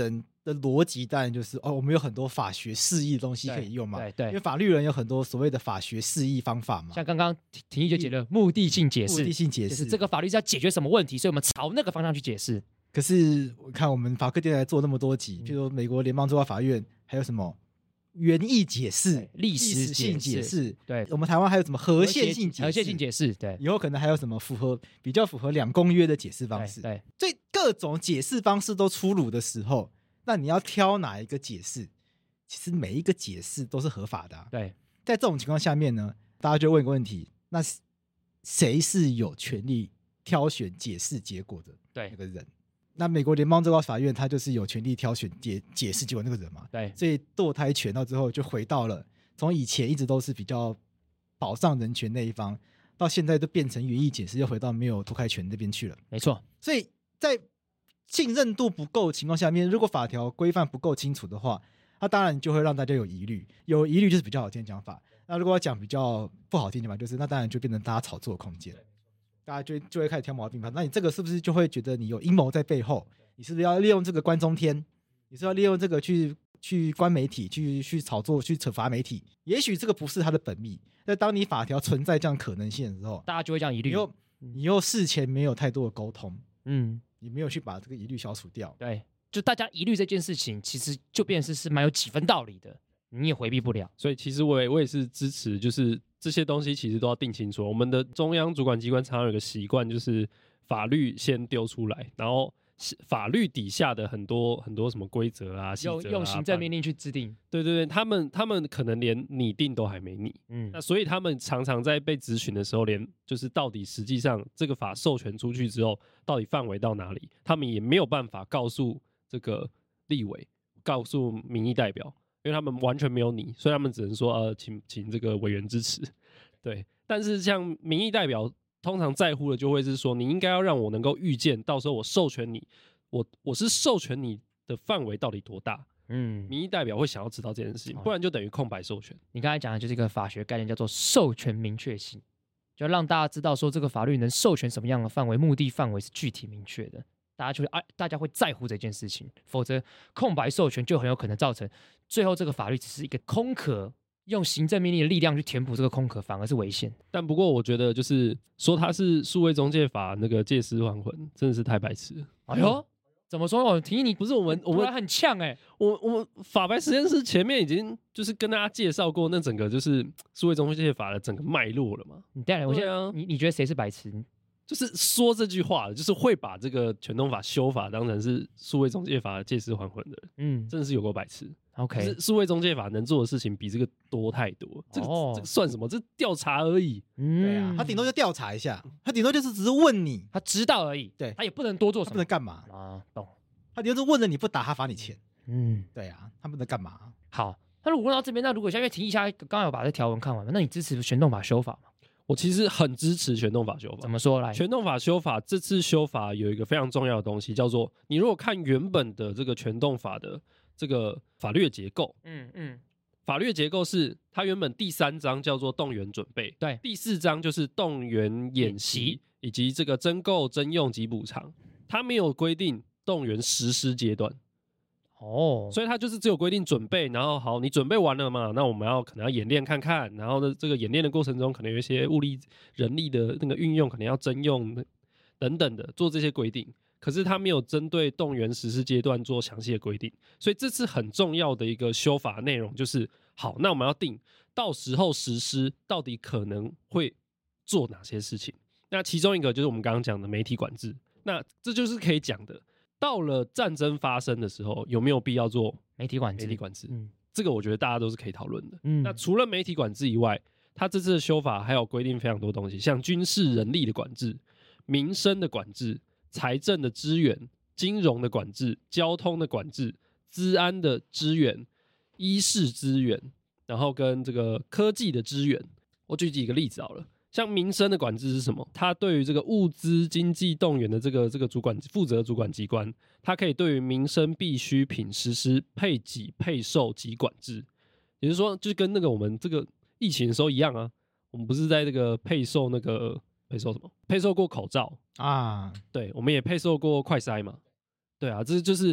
的逻辑当然就是哦，我们有很多法学释义的东西可以用嘛， 对 对, 对， 因为法律人有很多所谓的法学释义方法嘛， 像刚刚廷义就解了目的性解释， 目的性解释， 就是这个法律是要解决什么问题，所以我们朝那个方向去解释。 可是我看我们法科电台做那么多集，譬如美国联邦最高法院还有什么原意解释、 历史性解释， 对， 我们台湾还有什么合宪性解释、 合宪性解释，对， 以后可能还有什么符合比较符合两公约的解释方式， 对， 所以各种解释方式都出炉的时候，那你要挑哪一个解释？其实每一个解释都是合法的、啊。 对， 在这种情况下面呢，大家就问一个问题：那谁是有权利挑选解释结果的那个人？那美国联邦最高法院他就是有权利挑选解解释结果那个人嘛？ 对， 所以堕胎权到之后就回到了从以前一直都是比较保障人权那一方，到现在都变成原意解释，又回到没有堕胎权那边去了。 没错， 所以在信任度不够的情况下面，如果法条规范不够清楚的话，那当然就会让大家有疑虑，有疑虑就是比较好听的讲法。那如果要讲比较不好听的嘛，就是那当然就变成大家炒作的空间。大家就就会开始挑毛病嘛，那你这个是不是就会觉得你有阴谋在背后？你是不是要利用这个关中天？你是要利用这个去去关媒体，去去炒作，去惩罚媒体？也许这个不是他的本意。但当你法条存在这样可能性的时候， 大家就会这样疑虑。 你又你又事前没有太多的沟通， 嗯， 你没有去把这个疑虑消除掉。 对，就大家疑虑这件事情，其实就变成是蛮有几分道理的，你也回避不了。 所以其实我也我也是支持，就是这些东西其实都要定清楚。我们的中央主管机关常常有个习惯，就是法律先丢出来，然后法律底下的很多很多什么规则啊、细则啊， 用用行政命令去制定。 对对对，他们他们可能连拟定都还没拟，嗯，那所以他们常常在被质询的时候，连就是到底实际上这个法授权出去之后，到底范围到哪里，他们也没有办法告诉这个立委，告诉民意代表。因为他们完全没有你，所以他们只能说呃，请请这个委员支持，对。但是像民意代表通常在乎的就会是说，你应该要让我能够预见，到时候我授权你，我我是授权你的范围到底多大？嗯，民意代表会想要知道这件事情，不然就等于空白授权。 你刚才讲的就是一个法学概念，叫做授权明确性，就让大家知道说这个法律能授权什么样的范围，目的范围是具体明确的。大家就会啊，大家会在乎这件事情，否则空白授权就很有可能造成最后这个法律只是一个空壳，用行政命令的力量去填补这个空壳，反而是违宪。 但不过我觉得就是说它是数位中介法那个借尸还魂，真的是太白痴了。 哎呦，怎么说？我提议你不是我们我们很呛哎、欸， 我我们法白实验室前面已经就是跟大家介绍过那整个就是数位中介法的整个脉络了嘛。 你当然，我现在、啊、你你觉得谁是白痴？ 就是说这句话的，就是会把这个全动法修法当成是数位中介法的借尸还魂的人，嗯，真的是有够白痴。 OK， 就是数位中介法能做的事情比这个多太多，这个、哦、这个算什么？这调查而已。 嗯，对啊，他顶多就调查一下，他顶多就是只是问你， 他知道而已。 对， 他也不能多做什么， 他不能干嘛啊？懂？ 他顶多是问了你不答，他罚你钱。 嗯， 对啊，他不能干嘛？ 好，那如果问到这边，那如果现在提一下，刚刚有把这条文看完了，那你支持全动法修法吗？ 我其实很支持全动法修法。 怎么说来？ 全动法修法这次修法有一个非常重要的东西，叫做你如果看原本的这个全动法的这个法律的结构，嗯嗯，法律的结构是它原本第三章叫做动员准备， 对， 第四章就是动员演习以及这个征购、征用及补偿，它没有规定动员实施阶段。哦，所以它就是只有规定准备，然后好，你准备完了嘛？那我们要可能要演练看看，然后呢，这个演练的过程中，可能有一些物力、人力的那个运用，可能要征用等等的，做这些规定。可是它没有针对动员实施阶段做详细的规定，所以这次很重要的一个修法内容就是，好，那我们要定到时候实施到底可能会做哪些事情。那其中一个就是我们刚刚讲的媒体管制，那这就是可以讲的。到了战争发生的时候，有没有必要做媒体管制？ 媒体管制， 嗯， 这个我觉得大家都是可以讨论的。 嗯， 那除了媒体管制以外，它这次的修法还有规定非常多东西，像军事人力的管制、民生的管制、财政的支援、金融的管制、交通的管制、资安的支援、医事资源，然后跟这个科技的支援。我举几个例子好了。像民生的管制是什么？它对于这个物资经济动员的这个这个主管负责主管机关，它可以对于民生必需品实施配给、配售及管制。也就是说，就是跟那个我们这个疫情的时候一样啊，我们不是在这个配售那个配售什么？配售过口罩啊，对，我们也配售过快筛嘛，对啊，这就是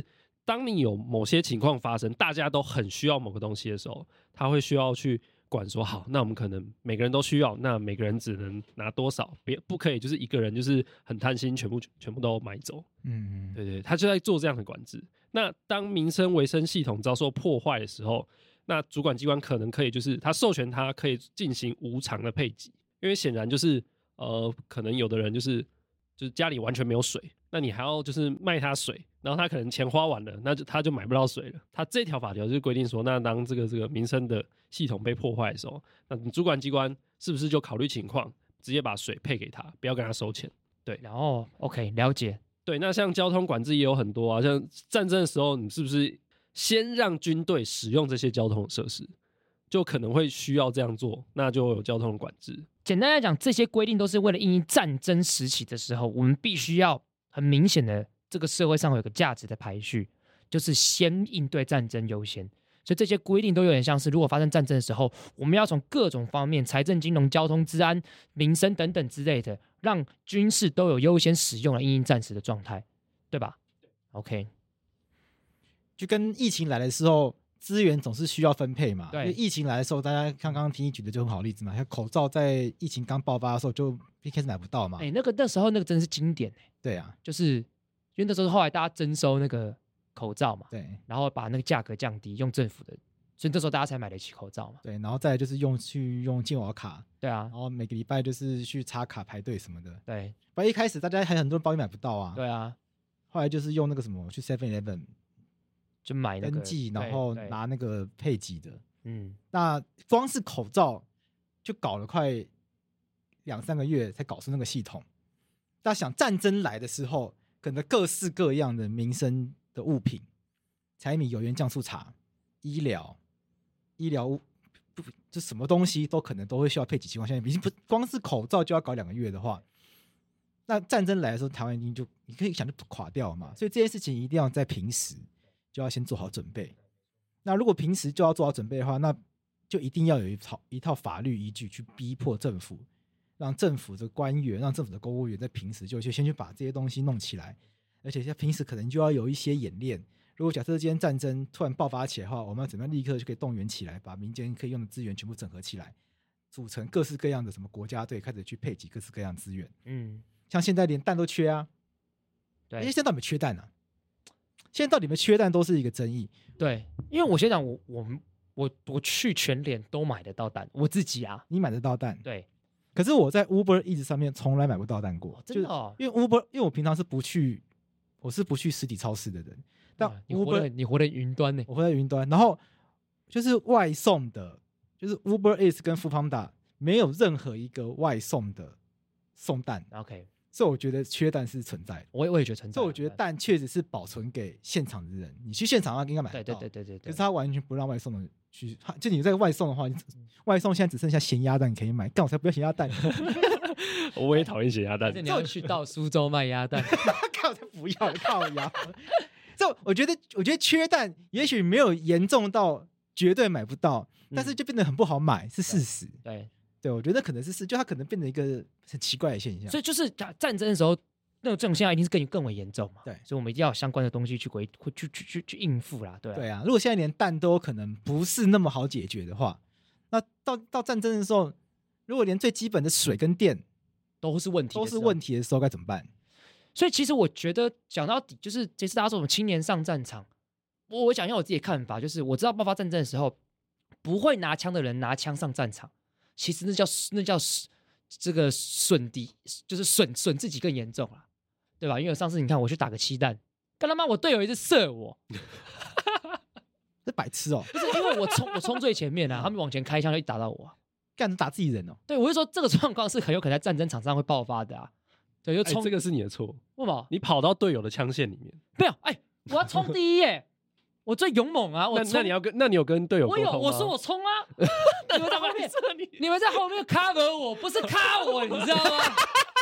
当你有某些情况发生，大家都很需要某个东西的时候，他会需要去管说，好，那我们可能每个人都需要，那每个人只能拿多少，别不可以就是一个人就是很贪心，全部全部都买走。嗯，对对，他就在做这样的管制。那当民生卫生系统遭受破坏的时候，那主管机关可能可以就是他授权他可以进行无偿的配给，因为显然就是呃，可能有的人就是就是家里完全没有水，那你还要就是卖他水，然后他可能钱花完了，那就他就买不到水了。他这条法条就规定说，那当这个这个民生的系统被破坏的时候，那你主管机关是不是就考虑情况，直接把水配给他，不要跟他收钱？对， 然后 OK 了解。 对，那像交通管制也有很多啊，像战争的时候，你是不是先让军队使用这些交通设施，就可能会需要这样做，那就有交通管制。 简单来讲，这些规定都是为了因应战争时期的时候，我们必须要很明显的，这个社会上会有个价值的排序，就是先应对战争优先。所以这些规定都有点像是，如果发生战争的时候，我们要从各种方面，财政、金融、交通、治安、民生等等之类的，让军事都有优先使用来因应战时的状态，对吧 ？OK， 就跟疫情来的时候，资源总是需要分配嘛。 对， 因为疫情来的时候，大家看刚刚听你举的就很好例子嘛，像口罩在疫情刚爆发的时候就一开始买不到嘛。 哎、欸，那个那时候那个真的是经典、欸、 对啊， 就是因为那时候后来大家征收那个口罩嘛， 对， 然后把那个价格降低，用政府的，所以这时候大家才买得起口罩嘛。 对，然后再来就是用去用健保卡， 对啊， 然后每个礼拜就是去插卡排队什么的。 对， 不然一开始大家还很多人包也买不到啊。 对啊， 后来就是用那个什么去 seven eleven 就买那个登记，然后拿那个配给的。嗯，那光是口罩就搞了快两三个月才搞出那个系统。大家想战争来的时候，可能各式各样的民生的物品，柴米油盐酱醋茶、医疗、医疗物，就什么东西都可能都会需要配给情况下，已经不光是口罩就要搞两个月的话，那战争来的时候，台湾已经就你可以想就垮掉了嘛。所以这件事情一定要在平时就要先做好准备。那如果平时就要做好准备的话，那就一定要有一套一套法律依据去逼迫政府，让政府的官员、让政府的公务员在平时就先去把这些东西弄起来，而且在平时可能就要有一些演练。如果假设今天战争突然爆发起来的话，我们要怎么样立刻就可以动员起来，把民间可以用的资源全部整合起来，组成各式各样的什么国家队，开始去配给各式各样的资源。嗯，像现在连蛋都缺啊，对，现在到底有没有缺蛋啊？现在到底有没有缺蛋都是一个争议。 对，因为我先讲，我我我我去全联都买得到蛋，我自己啊， 你买得到蛋， 对。 可是我在 Uber Eats 上面从来买不到蛋过， 哦、真的、哦， 因为 Uber， 因为我平常是不去，我是不去实体超市的人。但 Uber, 你活得你活得云端呢？ 我活在云端，然后就是外送的，就是 Uber Eats 跟 Foodpanda 没有任何一个外送的送蛋。 OK， 所以我觉得缺蛋是存在的。 我也我也觉得存在。 所以我觉得蛋确实是保存给现场的人，你去现场应该买得到。 对对对对对。 可是他完全不让外送的去，就你在外送的话，外送现在只剩下咸鸭蛋可以买，干我才不要咸鸭蛋。 我也讨厌咸鸭蛋。 你要去到苏州卖鸭蛋， 看我才不要，靠鸭。所以我觉得，我觉得缺蛋也许没有严重到绝对买不到，嗯、但是就变得很不好买，是事实。 对 对, 对，我觉得可能是事，就它可能变成一个很奇怪的现象。 所以就是战争的时候，那种这种现象一定是更更为严重嘛。 对， 所以我们一定要有相关的东西去回去去去去应付啦。对啊， 对啊。如果现在连蛋都可能不是那么好解决的话，那到到战争的时候，如果连最基本的水跟电都是问题都是问题的时候，该怎么办？ 所以其实我觉得讲到底，就是这次大家说我们青年上战场，我我讲一下我自己的看法，就是我知道爆发战争的时候，不会拿枪的人拿枪上战场，其实那叫那叫这个损敌，就是损损自己更严重了，对吧？因为上次你看我去打个气弹，干他妈我队友一直射我， 这白痴哦！ 不是因为我冲我冲最前面啊，他们往前开枪就一打到我、啊， 干打自己人哦。 对，我就说这个状况是很有可能在战争场上会爆发的啊。对，就冲、 欸、这个是你的错。 为什么？ 你跑到队友的枪线里面。 没有，哎、欸，我要冲第一耶！我最勇猛啊！我那那你要跟那你有跟队友沟通吗？ 我有，我说我冲啊！你们在后面，你们在后面 cover 我，不是 cover 我，你知道吗？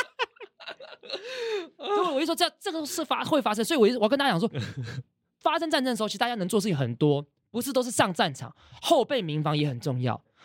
所以我一说这这个是发会发生，所以我一我要跟大家讲说，发生战争的时候，其实大家能做事情很多，不是都是上战场，后备民防也很重要。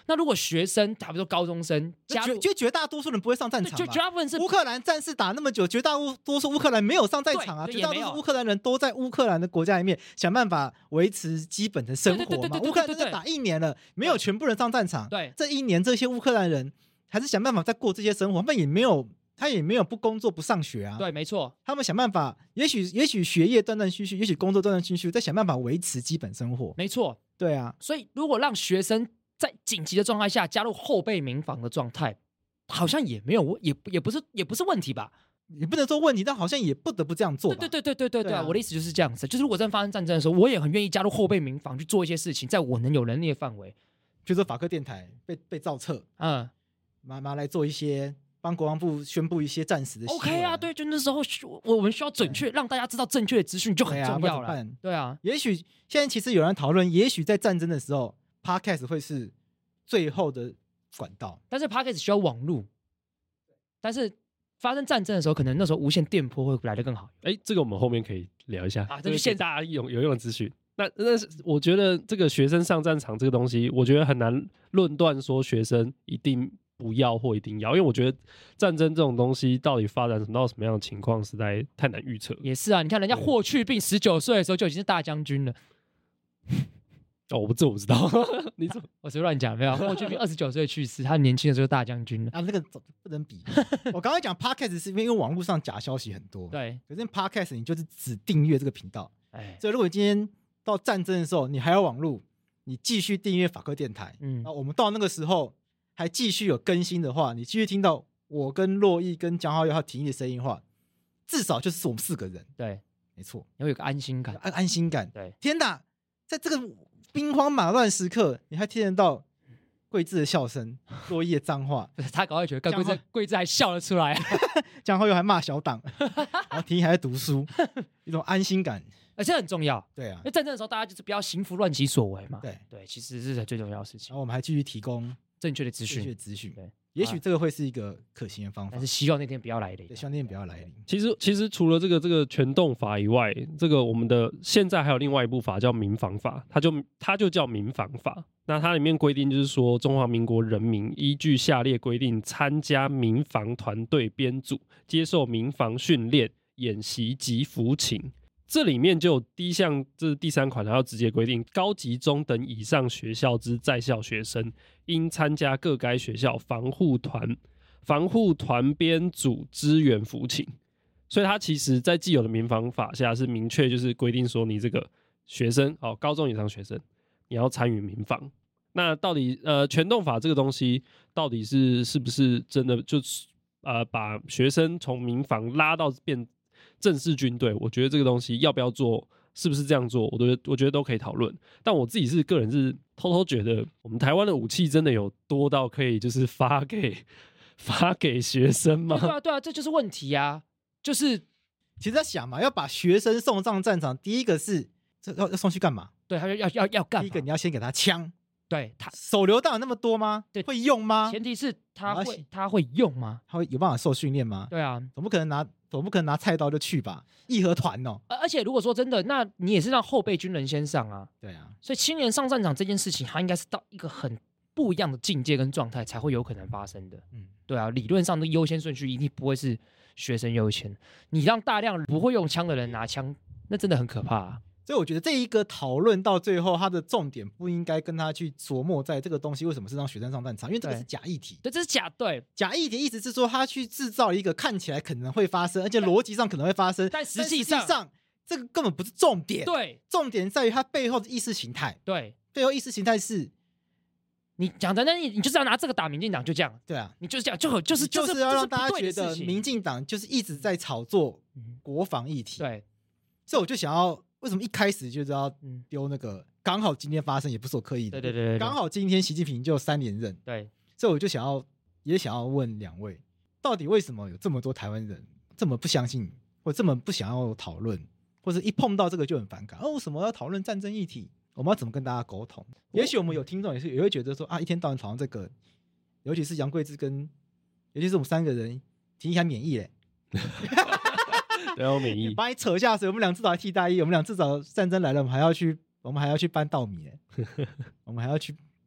那如果学生，比如说高中生加入， 绝绝大多数人不会上战场嘛， 就绝大部分是乌克兰战士打那么久，绝大多数乌克兰没有上战场啊，绝大多数乌克兰人都在乌克兰的国家里面想办法维持基本的生活嘛。乌克兰真的打一年了，没有全部人上战场， 对， 这一年这些乌克兰人还是想办法在过这些生活，他们也没有。他也没有不工作不上学啊， 对，没错， 他们想办法，也许也许学业断断续续，也许工作断断续续，在想办法维持基本生活， 没错， 对啊。 所以如果让学生在紧急的状态下加入后备民防的状态，好像也没有，也也不是也不是问题吧？ 也不能说问题，但好像也不得不这样做吧。 对对对对对对对、啊， 对啊， 我的意思就是这样子，就是如果真的发生战争的时候，我也很愿意加入后备民防去做一些事情，在我能有能力的范围， 比如说法科电台被被造册， 嗯， 妈妈来做一些。帮国防部宣布一些战时的新闻 OK 啊，对，就那时候我们需要准确让大家知道正确的资讯就很重要了。对啊， 对啊，也许现在其实有人讨论，也许在战争的时候 ，Podcast 会是最后的管道， 但是 Podcast 需要网路，但是发生战争的时候，可能那时候无线电波会来得更好。 哎，这个我们后面可以聊一下啊，这是现大家有有用的资讯。那那是我觉得这个学生上战场这个东西，我觉得很难论断说学生一定。不要或一定要，因为我觉得战争这种东西到底发展到什么样的情况，实在太难预测。 也是啊，你看人家霍去病十九岁的时候就已经是大将军了。 哦，我这我不知道，你怎么？ 我随便乱讲，没有。霍去病二十九岁去世，他年轻的时候大将军了啊，那个不能比。我刚才讲 podcast 是因为网络上假消息很多， 对。 可是 podcast 你就是只订阅这个频道， 哎， 所以如果今天到战争的时候，你还有网络，你继续订阅法科电台，嗯，那我们到那个时候。还继续有更新的话，你继续听到我跟洛毅跟江浩佑还有婷宜的声音的话，至少就是我们四个人。 对， 没错， 你会有个安心感， 安安心感。 对， 天哪，在这个兵荒马乱时刻，你还听得到桂枝的笑声，洛毅的脏话， 他搞会觉得桂枝桂枝还笑得出来， 江浩佑还骂小党，然后婷宜还在读书，一种安心感。 而且很重要， 对啊， 因为战争的时候大家就是不要心服乱其所为嘛。 对对，其实是最重要的事情。 然后我们还继续提供正确的资讯， 正确的资讯。对，也许这个会是一个可行的方法， 但是希望那天不要来临。 对，希望那天不要来临。 其实，其实除了这个这个全动法以外，这个我们的现在还有另外一部法叫民防法，它就它就叫民防法。那它里面规定就是说，中华民国人民依据下列规定参加民防团队编组，接受民防训练、演习及服勤。这里面就有第一项，这是第三款，它要直接规定，高级中等以上学校之在校学生，应参加各该学校防护团、防护团编组支援服勤。所以它其实在既有的民防法下是明确就是规定说，你这个学生哦，高中以上学生，你要参与民防。那到底呃全动法这个东西到底是是不是真的就是呃把学生从民防拉到变正式军队？我觉得这个东西要不要做，是不是这样做，我都我觉得都可以讨论。但我自己是个人是偷偷觉得，我们台湾的武器真的有多到可以就是发给发给学生吗？ 对啊，对啊，这就是问题啊！就是其实在想嘛，要把学生送上战场，第一个是这要要送去干嘛？ 对，他要要要要干嘛？ 第一个你要先给他枪。 对他手榴弹有那么多吗？对，会用吗？ 前提是他会他会用吗？ 他会有办法受训练吗？ 对啊， 总不可能拿总不可能拿菜刀就去吧？义和团哦。 而且如果说真的，那你也是让后备军人先上啊。 对啊， 所以青年上战场这件事情，它应该是到一个很不一样的境界跟状态才会有可能发生的。嗯，对啊，理论上的优先顺序一定不会是学生优先。你让大量不会用枪的人拿枪，那真的很可怕啊。 所以我觉得这一个讨论到最后，它的重点不应该跟他去琢磨在这个东西为什么是让学生上战场，因为这个是假议题。 对，这是假对假议题，意思是说他去制造一个看起来可能会发生，而且逻辑上可能会发生， 但实际上, 上这个根本不是重点。 对， 重点在于它背后的意识形态。 对， 背后意识形态是， 你讲的那你你就是要拿这个打民进党，就这样。 对啊， 你就是这样，就就是就是要让大家觉得得民进党就是一直在炒作国防议题。 对， 所以我就想要。为什么一开始就知道丢那个？刚好今天发生，也不是我刻意的。 对对对， 刚好今天习近平就三连任。 对， 所以我就想要，也想要问两位，到底为什么有这么多台湾人这么不相信，或这么不想要讨论，或者一碰到这个就很反感？哦，为什么要讨论战争议题？我们要怎么跟大家沟通？也许我们有听众也是也会觉得说啊，一天到晚讨论这个，尤其是杨贵枝跟，尤其是我们三个人，挺还免疫嘞。 对，我免疫， 把你扯下水，我们俩至少还替代役，我们俩至少战争来了，我们还要去，我们还要去搬稻米，我们还要去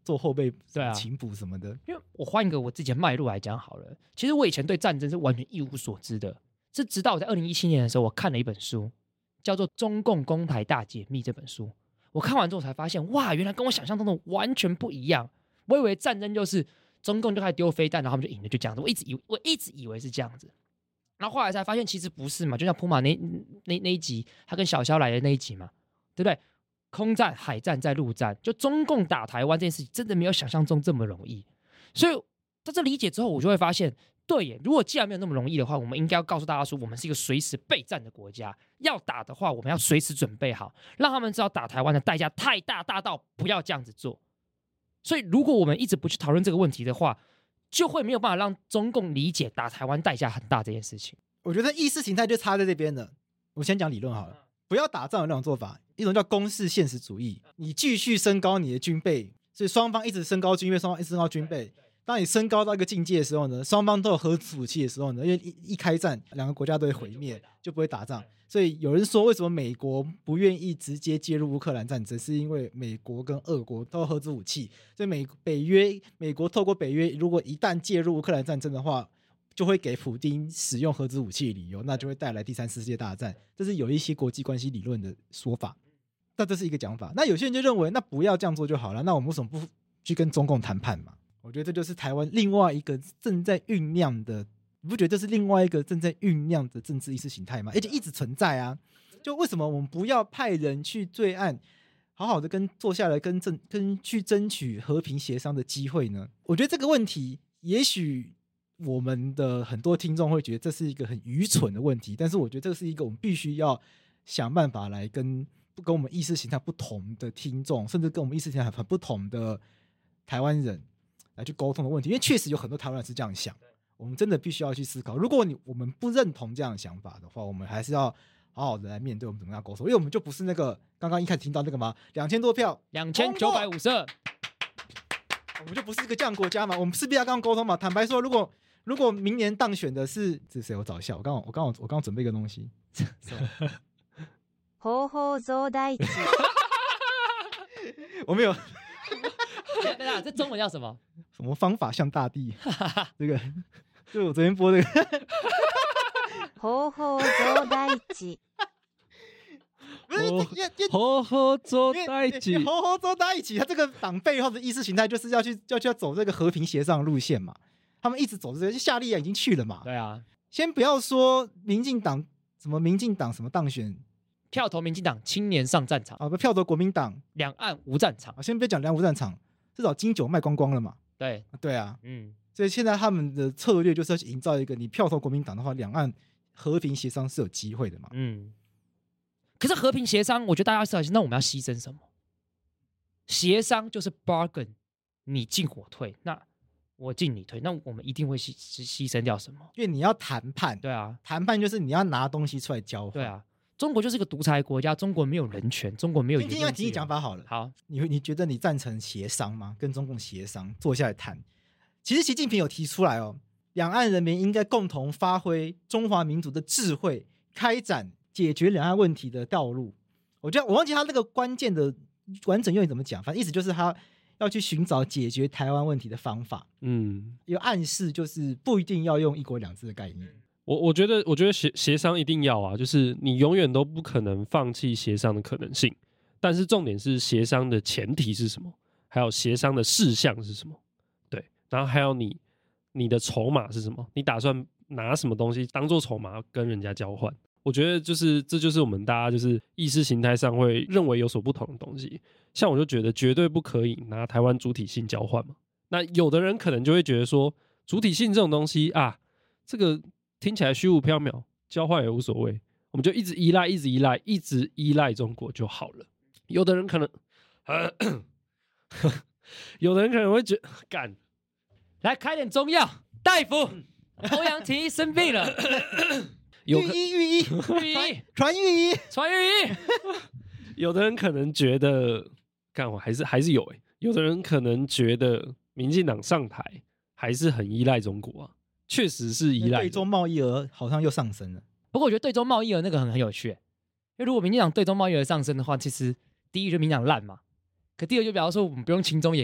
做后备对啊勤补什么的。 因为我换一个我自己的脉络来讲好了，其实我以前对战争是完全一无所知的，是直到我在二零一七年的时候，我看了一本书，叫做《中共攻台大解密》这本书。我看完之后才发现，哇，原来跟我想象中的完全不一样。我以为战争就是中共就开始丢飞弹，然后他们就赢了，就这样子。我一直以为我一直以为是这样子，然后后来才发现其实不是嘛。就像普马那那那一集，他跟小肖来的那一集嘛，对不对？空战、海战在陆战，就中共打台湾这件事情，真的没有想象中这么容易。所以在这理解之后，我就会发现，对耶，如果既然没有那么容易的话，我们应该要告诉大家说，我们是一个随时备战的国家。要打的话，我们要随时准备好，让他们知道打台湾的代价太大，大到不要这样子做。所以，如果我们一直不去讨论这个问题的话，就会没有办法让中共理解打台湾代价很大这件事情。 我觉得意识形态就差在这边了。我先讲理论好了，不要打仗的那种做法，一种叫攻势现实主义，你继续升高你的军备，所以双方一直升高军备，双方一直升高军备。当你升高到一个境界的时候呢，双方都有核子武器的时候呢，因为 一, 一开战，两个国家都会毁灭，就不会打仗。所以有人说，为什么美国不愿意直接介入乌克兰战争，是因为美国跟俄国都有核子武器，所以美北约美国透过北约，如果一旦介入乌克兰战争的话，就会给普丁使用核子武器的理由，那就会带来第三次世界大战。这是有一些国际关系理论的说法，那这是一个讲法。那有些人就认为，那不要这样做就好了，那我们为什么不去跟中共谈判嘛？我觉得这就是台湾另外一个正在酝酿的，你不觉得这是另外一个正在酝酿的政治意识形态吗？而且一直存在啊。就为什么我们不要派人去对岸，好好的跟坐下来跟争跟去争取和平协商的机会呢？我觉得这个问题，也许我们的很多听众会觉得这是一个很愚蠢的问题，但是我觉得这是一个我们必须要想办法来跟跟我们意识形态不同的听众，甚至跟我们意识形态很不同的台湾人来去沟通的问题。因为确实有很多台湾人是这样想，我们真的必须要去思考，如果你我们不认同这样的想法的话，我们还是要好好的来面对我们怎么样沟通。因为我们就不是那个刚刚一开始听到那个嘛，两千多票两千九百五十二， 我们就不是一个这样的国家嘛，我们势必要跟他沟通嘛。坦白说，如果如果明年当选的是是谁？我找一下，我刚我刚我刚准备一个东西。 方法造大地。 我没有。 等等，这中文叫什么？ 什么方法像大地？这个就是我昨天播这个。 方法造大地。 好好做在一起， 好好做在一起。他这个党背后的意识形态就是要去要去要走这个和平协商的路线嘛。他们一直走这个，夏立言已经去了嘛。 对啊， 先不要说民进党什么民进党什么当选， 票投民进党，青年上战场啊，不票投国民党， 两岸无战场。 啊，先别讲两岸无战场，至少金酒卖光光了嘛。 对对啊， 嗯， 所以现在他们的策略就是要去营造一个，你票投国民党的话，两岸和平协商是有机会的嘛。 嗯。可是和平协商，我觉得大家要思考一下，那我们要牺牲什么？协商就是 bargain， 你进我退，那我进你退，那我们一定会牺牺牲掉什么？ 因为你要谈判， 对啊， 谈判就是你要拿东西出来交换。 对啊，中国就是一个独裁国家，中国没有人权，中国没有言论自由。 今天要提议讲法好了， 好， 你你觉得你赞成协商吗？跟中共协商，坐下来谈。其实习近平有提出来哦，两岸人民应该共同发挥中华民族的智慧，开展解决两岸问题的道路。我觉得我忘记他那个关键的完整用语怎么讲，反正意思就是他要去寻找解决台湾问题的方法。嗯，有暗示就是不一定要用一国两制的概念。 我我觉得，我觉得协协商一定要啊，就是你永远都不可能放弃协商的可能性。但是重点是协商的前提是什么，还有协商的事项是什么，对，然后还有你你的筹码是什么，你打算拿什么东西当做筹码跟人家交换。我觉得就是这就是我们大家就是意识形态上会认为有所不同的东西。像我就觉得绝对不可以拿台湾主体性交换嘛。那有的人可能就会觉得说，主体性这种东西啊，这个听起来虚无缥缈，交换也无所谓，我们就一直依赖，一直依赖，一直依赖中国就好了。有的人可能，呃、有的人可能会觉得，干， 来开点中药，大夫，欧阳琦生病了。 御医御医御医传御医传御医， 有的人可能觉得，干我还是还是有哎、欸，有的人可能觉得民进党上台还是很依赖中国啊，确实是依赖。 对中贸易额好像又上升了。 不过我觉得对中贸易额那个很很有趣、欸，因为如果民进党对中贸易额上升的话，其实第一就民进党烂嘛，可第二就比方说我们不用亲中也可以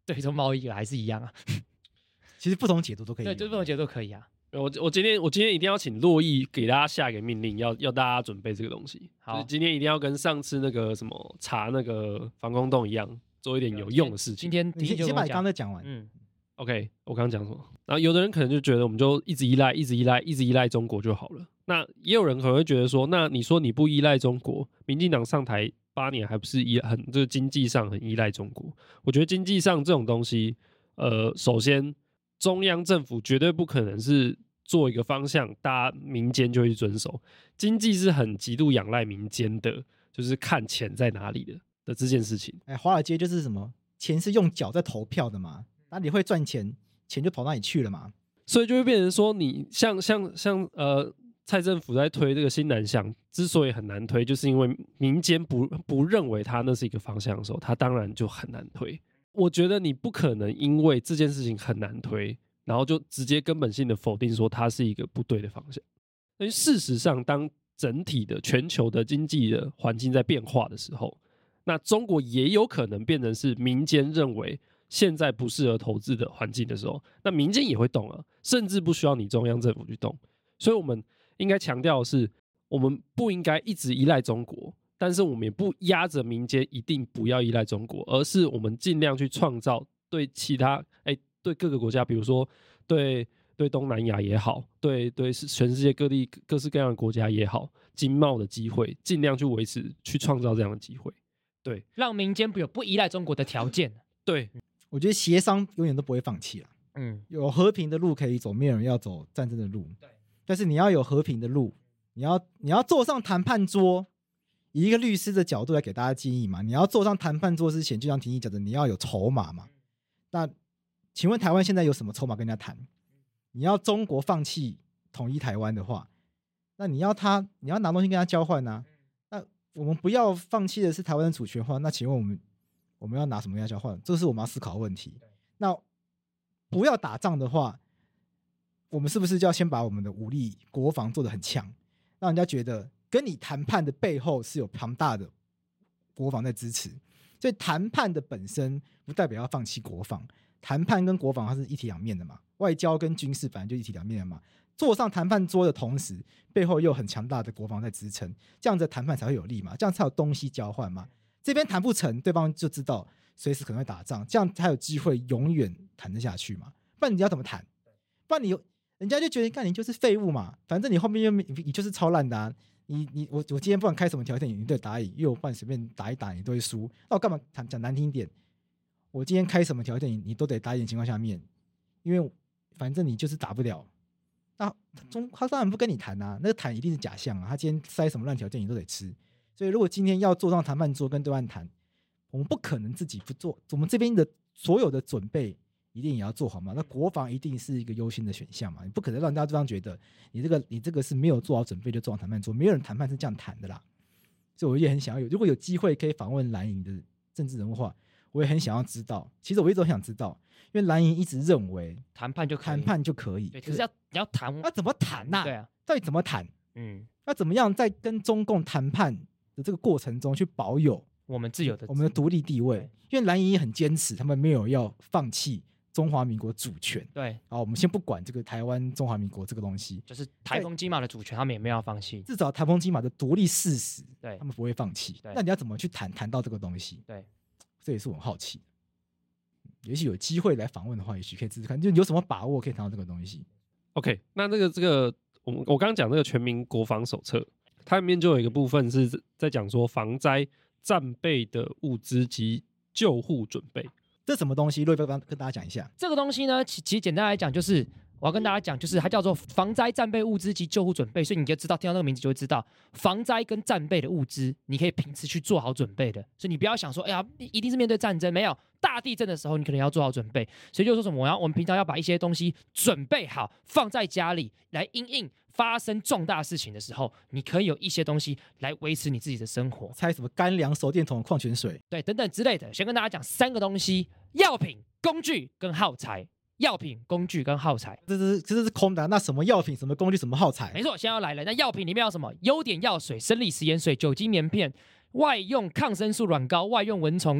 对中贸易还是一样啊。 其实不同解读都可以。 对，就是不同解读都可以啊。 我我今天我今天一定要请洛毅给大家下一个命令，要要大家准备这个东西。好，就是今天一定要跟上次那个什么查那个防空洞一样，做一点有用的事情。 今天你先把你刚才讲完。 嗯 ，OK， 我刚刚讲什么？然后有的人可能就觉得我们就一直依赖、一直依赖、一直依赖中国就好了。那也有人可能会觉得说，那你说你不依赖中国，民进党上台八年还不是依很这个经济上很依赖中国？我觉得经济上这种东西，呃，首先中央政府绝对不可能是做一个方向，大家民间就会去遵守。经济是很极度仰赖民间的，就是看钱在哪里的的这件事情。 哎，华尔街就是什么钱是用脚在投票的嘛，哪里会赚钱，钱就跑哪里去了嘛。 所以就会变成说，你像像像呃，蔡政府在推这个新南向，之所以很难推，就是因为民间不不认为它那是一个方向的时候，它当然就很难推。我觉得你不可能因为这件事情很难推，然后就直接根本性的否定说它是一个不对的方向。因为事实上，当整体的全球的经济的环境在变化的时候，那中国也有可能变成是民间认为现在不适合投资的环境的时候，那民间也会动啊，甚至不需要你中央政府去动。所以我们应该强调的是，我们不应该一直依赖中国，但是我们也不压着民间一定不要依赖中国，而是我们尽量去创造对其他哎对各个国家，比如说对对东南亚也好，对对全世界各地各式各样的国家也好，经贸的机会，尽量去维持去创造这样的机会，对， 让民间不有不依赖中国的条件。 对， 我觉得协商永远都不会放弃啦。嗯，有和平的路可以走，没有人要走战争的路。对，但是你要有和平的路，你要你要坐上谈判桌，以一个律师的角度来给大家建议嘛。你要坐上谈判桌之前，就像婷宜讲的，你要有筹码嘛。那请问台湾现在有什么筹码跟人家谈？你要中国放弃统一台湾的话，那你要他你要拿东西跟他交换啊。那我们不要放弃的是台湾的主权的话，那请问我们我们要拿什么跟他交换？这是我们要思考的问题。那不要打仗的话，我们是不是就要先把我们的武力国防做得很强，让人家觉得跟你谈判的背后是有庞大的国防在支持？所以谈判的本身不代表要放弃国防，谈判跟国防它是一体两面的嘛，外交跟军事本来就一体两面的嘛。坐上谈判桌的同时，背后又有很强大的国防在支撑，这样子谈判才会有利嘛，这样才有东西交换嘛。这边谈不成，对方就知道随时可能会打仗，这样才有机会永远谈得下去嘛。不然你要怎么谈？不然你人家就觉得干你就是废物嘛，反正你后面又你就是超烂的啊。你你我我今天不管开什么条件，你都得打赢，因为我不然随便打一打你都会输。那我干嘛谈讲难听一点？我今天开什么条件，你你都得打赢的情况下面，因为反正你就是打不了。那中他当然不跟你谈啊，那个谈一定是假象啊。他今天塞什么烂条件，你都得吃。所以如果今天要坐上谈判桌跟对岸谈，我们不可能自己不做，我们这边的所有的准备一定也要做好嘛。那国防一定是一个优先的选项嘛，你不可能让大家对方觉得你这个你这个是没有做好准备就坐上谈判桌，没有人谈判是这样谈的啦。所以我也很想要有，如果有机会可以访问蓝营的政治人物的话，我也很想要知道。其实我一直都很想知道，因为蓝营一直认为谈判就可以谈判就可以， 对，可是要你要谈， 那怎么谈呐、啊？ 对啊， 到底怎么谈？ 嗯， 那怎么样在跟中共谈判的这个过程中去保有我们自由的我们的独立地位？因为蓝营也很坚持，他们没有要放弃中华民国主权。 对， 好，我们先不管这个台湾中华民国这个东西， 就是台风金马的主权，他们也没有要放弃。 至少台风金马的独立事实， 对， 他们不会放弃。那你要怎么去谈谈到这个东西？ 对， 这也是我很好奇的。也许有机会来访问的话，也许可以试试看，就有什么把握可以谈到这个东西。 OK， 那这个这个，我们我刚刚讲这个全民国防手册，它里面就有一个部分是在讲说防灾战备的物资及救护准备。 这什么东西？瑞贝跟大家讲一下。 这个东西呢，其其实简单来讲就是。我要跟大家讲，就是它叫做防灾战备物资及救护准备，所以你就知道，听到那个名字就会知道，防灾跟战备的物资，你可以平时去做好准备的。所以你不要想说，哎呀，一定是面对战争，没有大地震的时候，你可能要做好准备。所以就说什么，我要我们平常要把一些东西准备好，放在家里，来因应发生重大事情的时候，你可以有一些东西来维持你自己的生活。 猜什么干粮、手电筒、矿泉水， 对，等等之类的。先跟大家讲三个东西：药品、工具跟耗材。药品、工具跟耗材， 这是这是空的。那什么药品、什么工具、什么耗材？ 没错，现在要来了。那药品里面有什么？优碘药水、生理食盐水、酒精棉片、外用抗生素软膏、外用蚊虫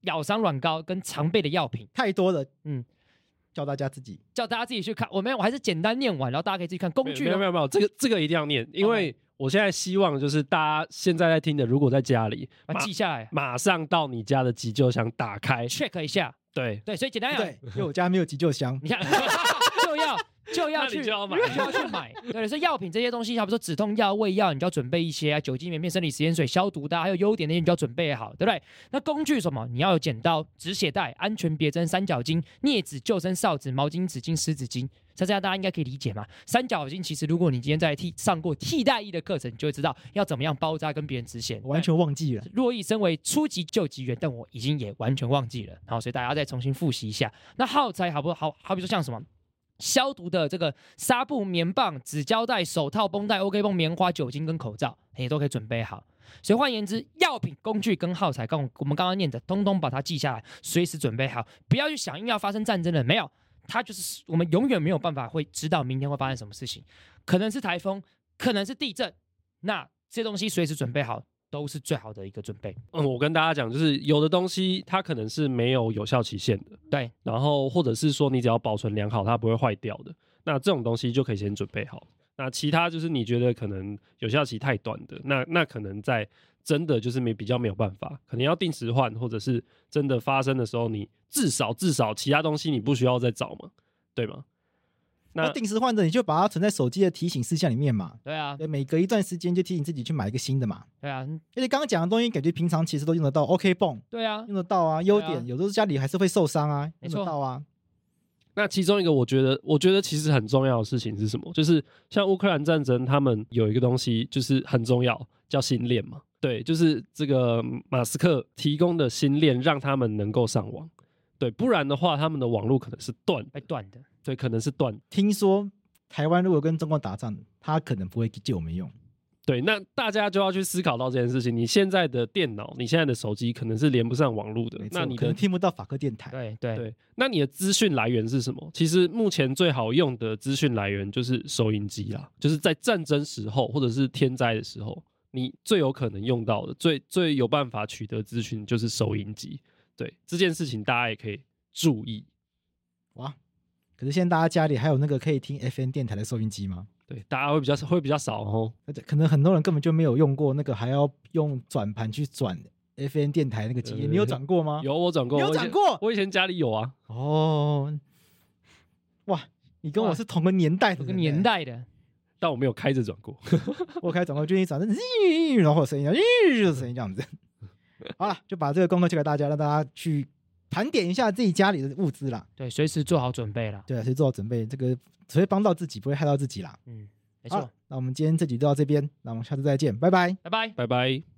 咬伤软膏跟常备的药品， 太多了， 嗯， 叫大家自己叫大家自己去看。我没有，我还是简单念完，然后大家可以自己看工具。 没有没有没有，这个这个一定要念，因为我现在希望就是大家现在在听的，如果在家里， 把记下来， 马上到你家的急救箱打开 check 一下。 对对，所以简单讲， 对，因为我家没有急救箱， 你看就要就要去就要买， 就要去买。对，所以药品这些东西，好比说止痛药、胃药，你就要准备一些啊，酒精棉片、生理食盐水、消毒的、啊，还有优点那些你就要准备好，对不对？那工具什么？你要有剪刀、止血带、安全别针、三角巾、镊子、救生哨子、毛巾、纸巾、湿纸巾。这样大家应该可以理解嘛？三角巾其实，如果你今天在替上过替代役的课程，你就会知道要怎么样包扎跟别人止血。 我完全忘记了。 若毅身为初级救急员，但我已经也完全忘记了。好，所以大家再重新复习一下。那耗材好不好？好比说像什么消毒的这个纱布、棉棒、纸胶带、手套、绷带、OK 绷、棉花、酒精跟口罩，也都可以准备好。所以换言之，药品、工具跟耗材，跟我们刚刚念的，通通把它记下来，随时准备好，不要去想因为要发生战争了没有。它就是我们永远没有办法会知道明天会发生什么事情，可能是台风，可能是地震，那这些东西随时准备好都是最好的一个准备。 嗯，我跟大家讲，就是有的东西它可能是没有有效期限的， 对， 然后或者是说你只要保存良好，它不会坏掉的，那这种东西就可以先准备好。那其他就是你觉得可能有效期太短的，那那可能在真的就是没比较没有办法，可能要定时换，或者是真的发生的时候，你至少至少其他东西你不需要再找嘛，对吗？ 那定时换的你就把它存在手机的提醒事项里面嘛。 对啊， 对，每隔一段时间就提醒自己去买一个新的嘛。 对啊， 而且刚刚讲的东西，感觉平常其实都用得到 ，OK 泵， 对啊， 用得到啊。优啊点有时候家里还是会受伤啊， 没错用得到啊。 那其中一个我觉得，我觉得其实很重要的事情是什么？就是像乌克兰战争，他们有一个东西就是很重要，叫星链嘛。对，就是这个马斯克提供的星链，让他们能够上网。对，不然的话，他们的网络可能是断， 被断的。 对，可能是断。 听说台湾如果跟中国打仗，他可能不会借我们用。 对，那大家就要去思考到这件事情。你现在的电脑，你现在的手机可能是连不上网络的，那你可能听不到法科电台。 对对对，那你的资讯来源是什么？其实目前最好用的资讯来源就是收音机啦，就是在战争时候或者是天灾的时候，你最有可能用到的、最最有办法取得资讯就是收音机。对，这件事情大家也可以注意。 哇，可是现在大家家里还有那个可以听 F M 电台的收音机吗？ 对，大家会比较会比较少哦， 可能很多人根本就没有用过那个，还要用转盘去转 F M 电台那个机页。你有转过吗？ 有，我转过。 你有转过？ 我以前家里有啊。 哦，哇，你跟我是同个年代的， 同个年代的， 但我没有开着转过。 我开转过，就一转，然后有声音，有声音这样子。好了，就把这个功课交给大家，让大家去盘点一下自己家里的物资啦。 对，随时做好准备啦。 对，随时做好准备，这个只会帮到自己，不会害到自己啦。 嗯，没错。 那我们今天这集就到这边，那我们下次再见，拜拜， 拜拜， 拜拜。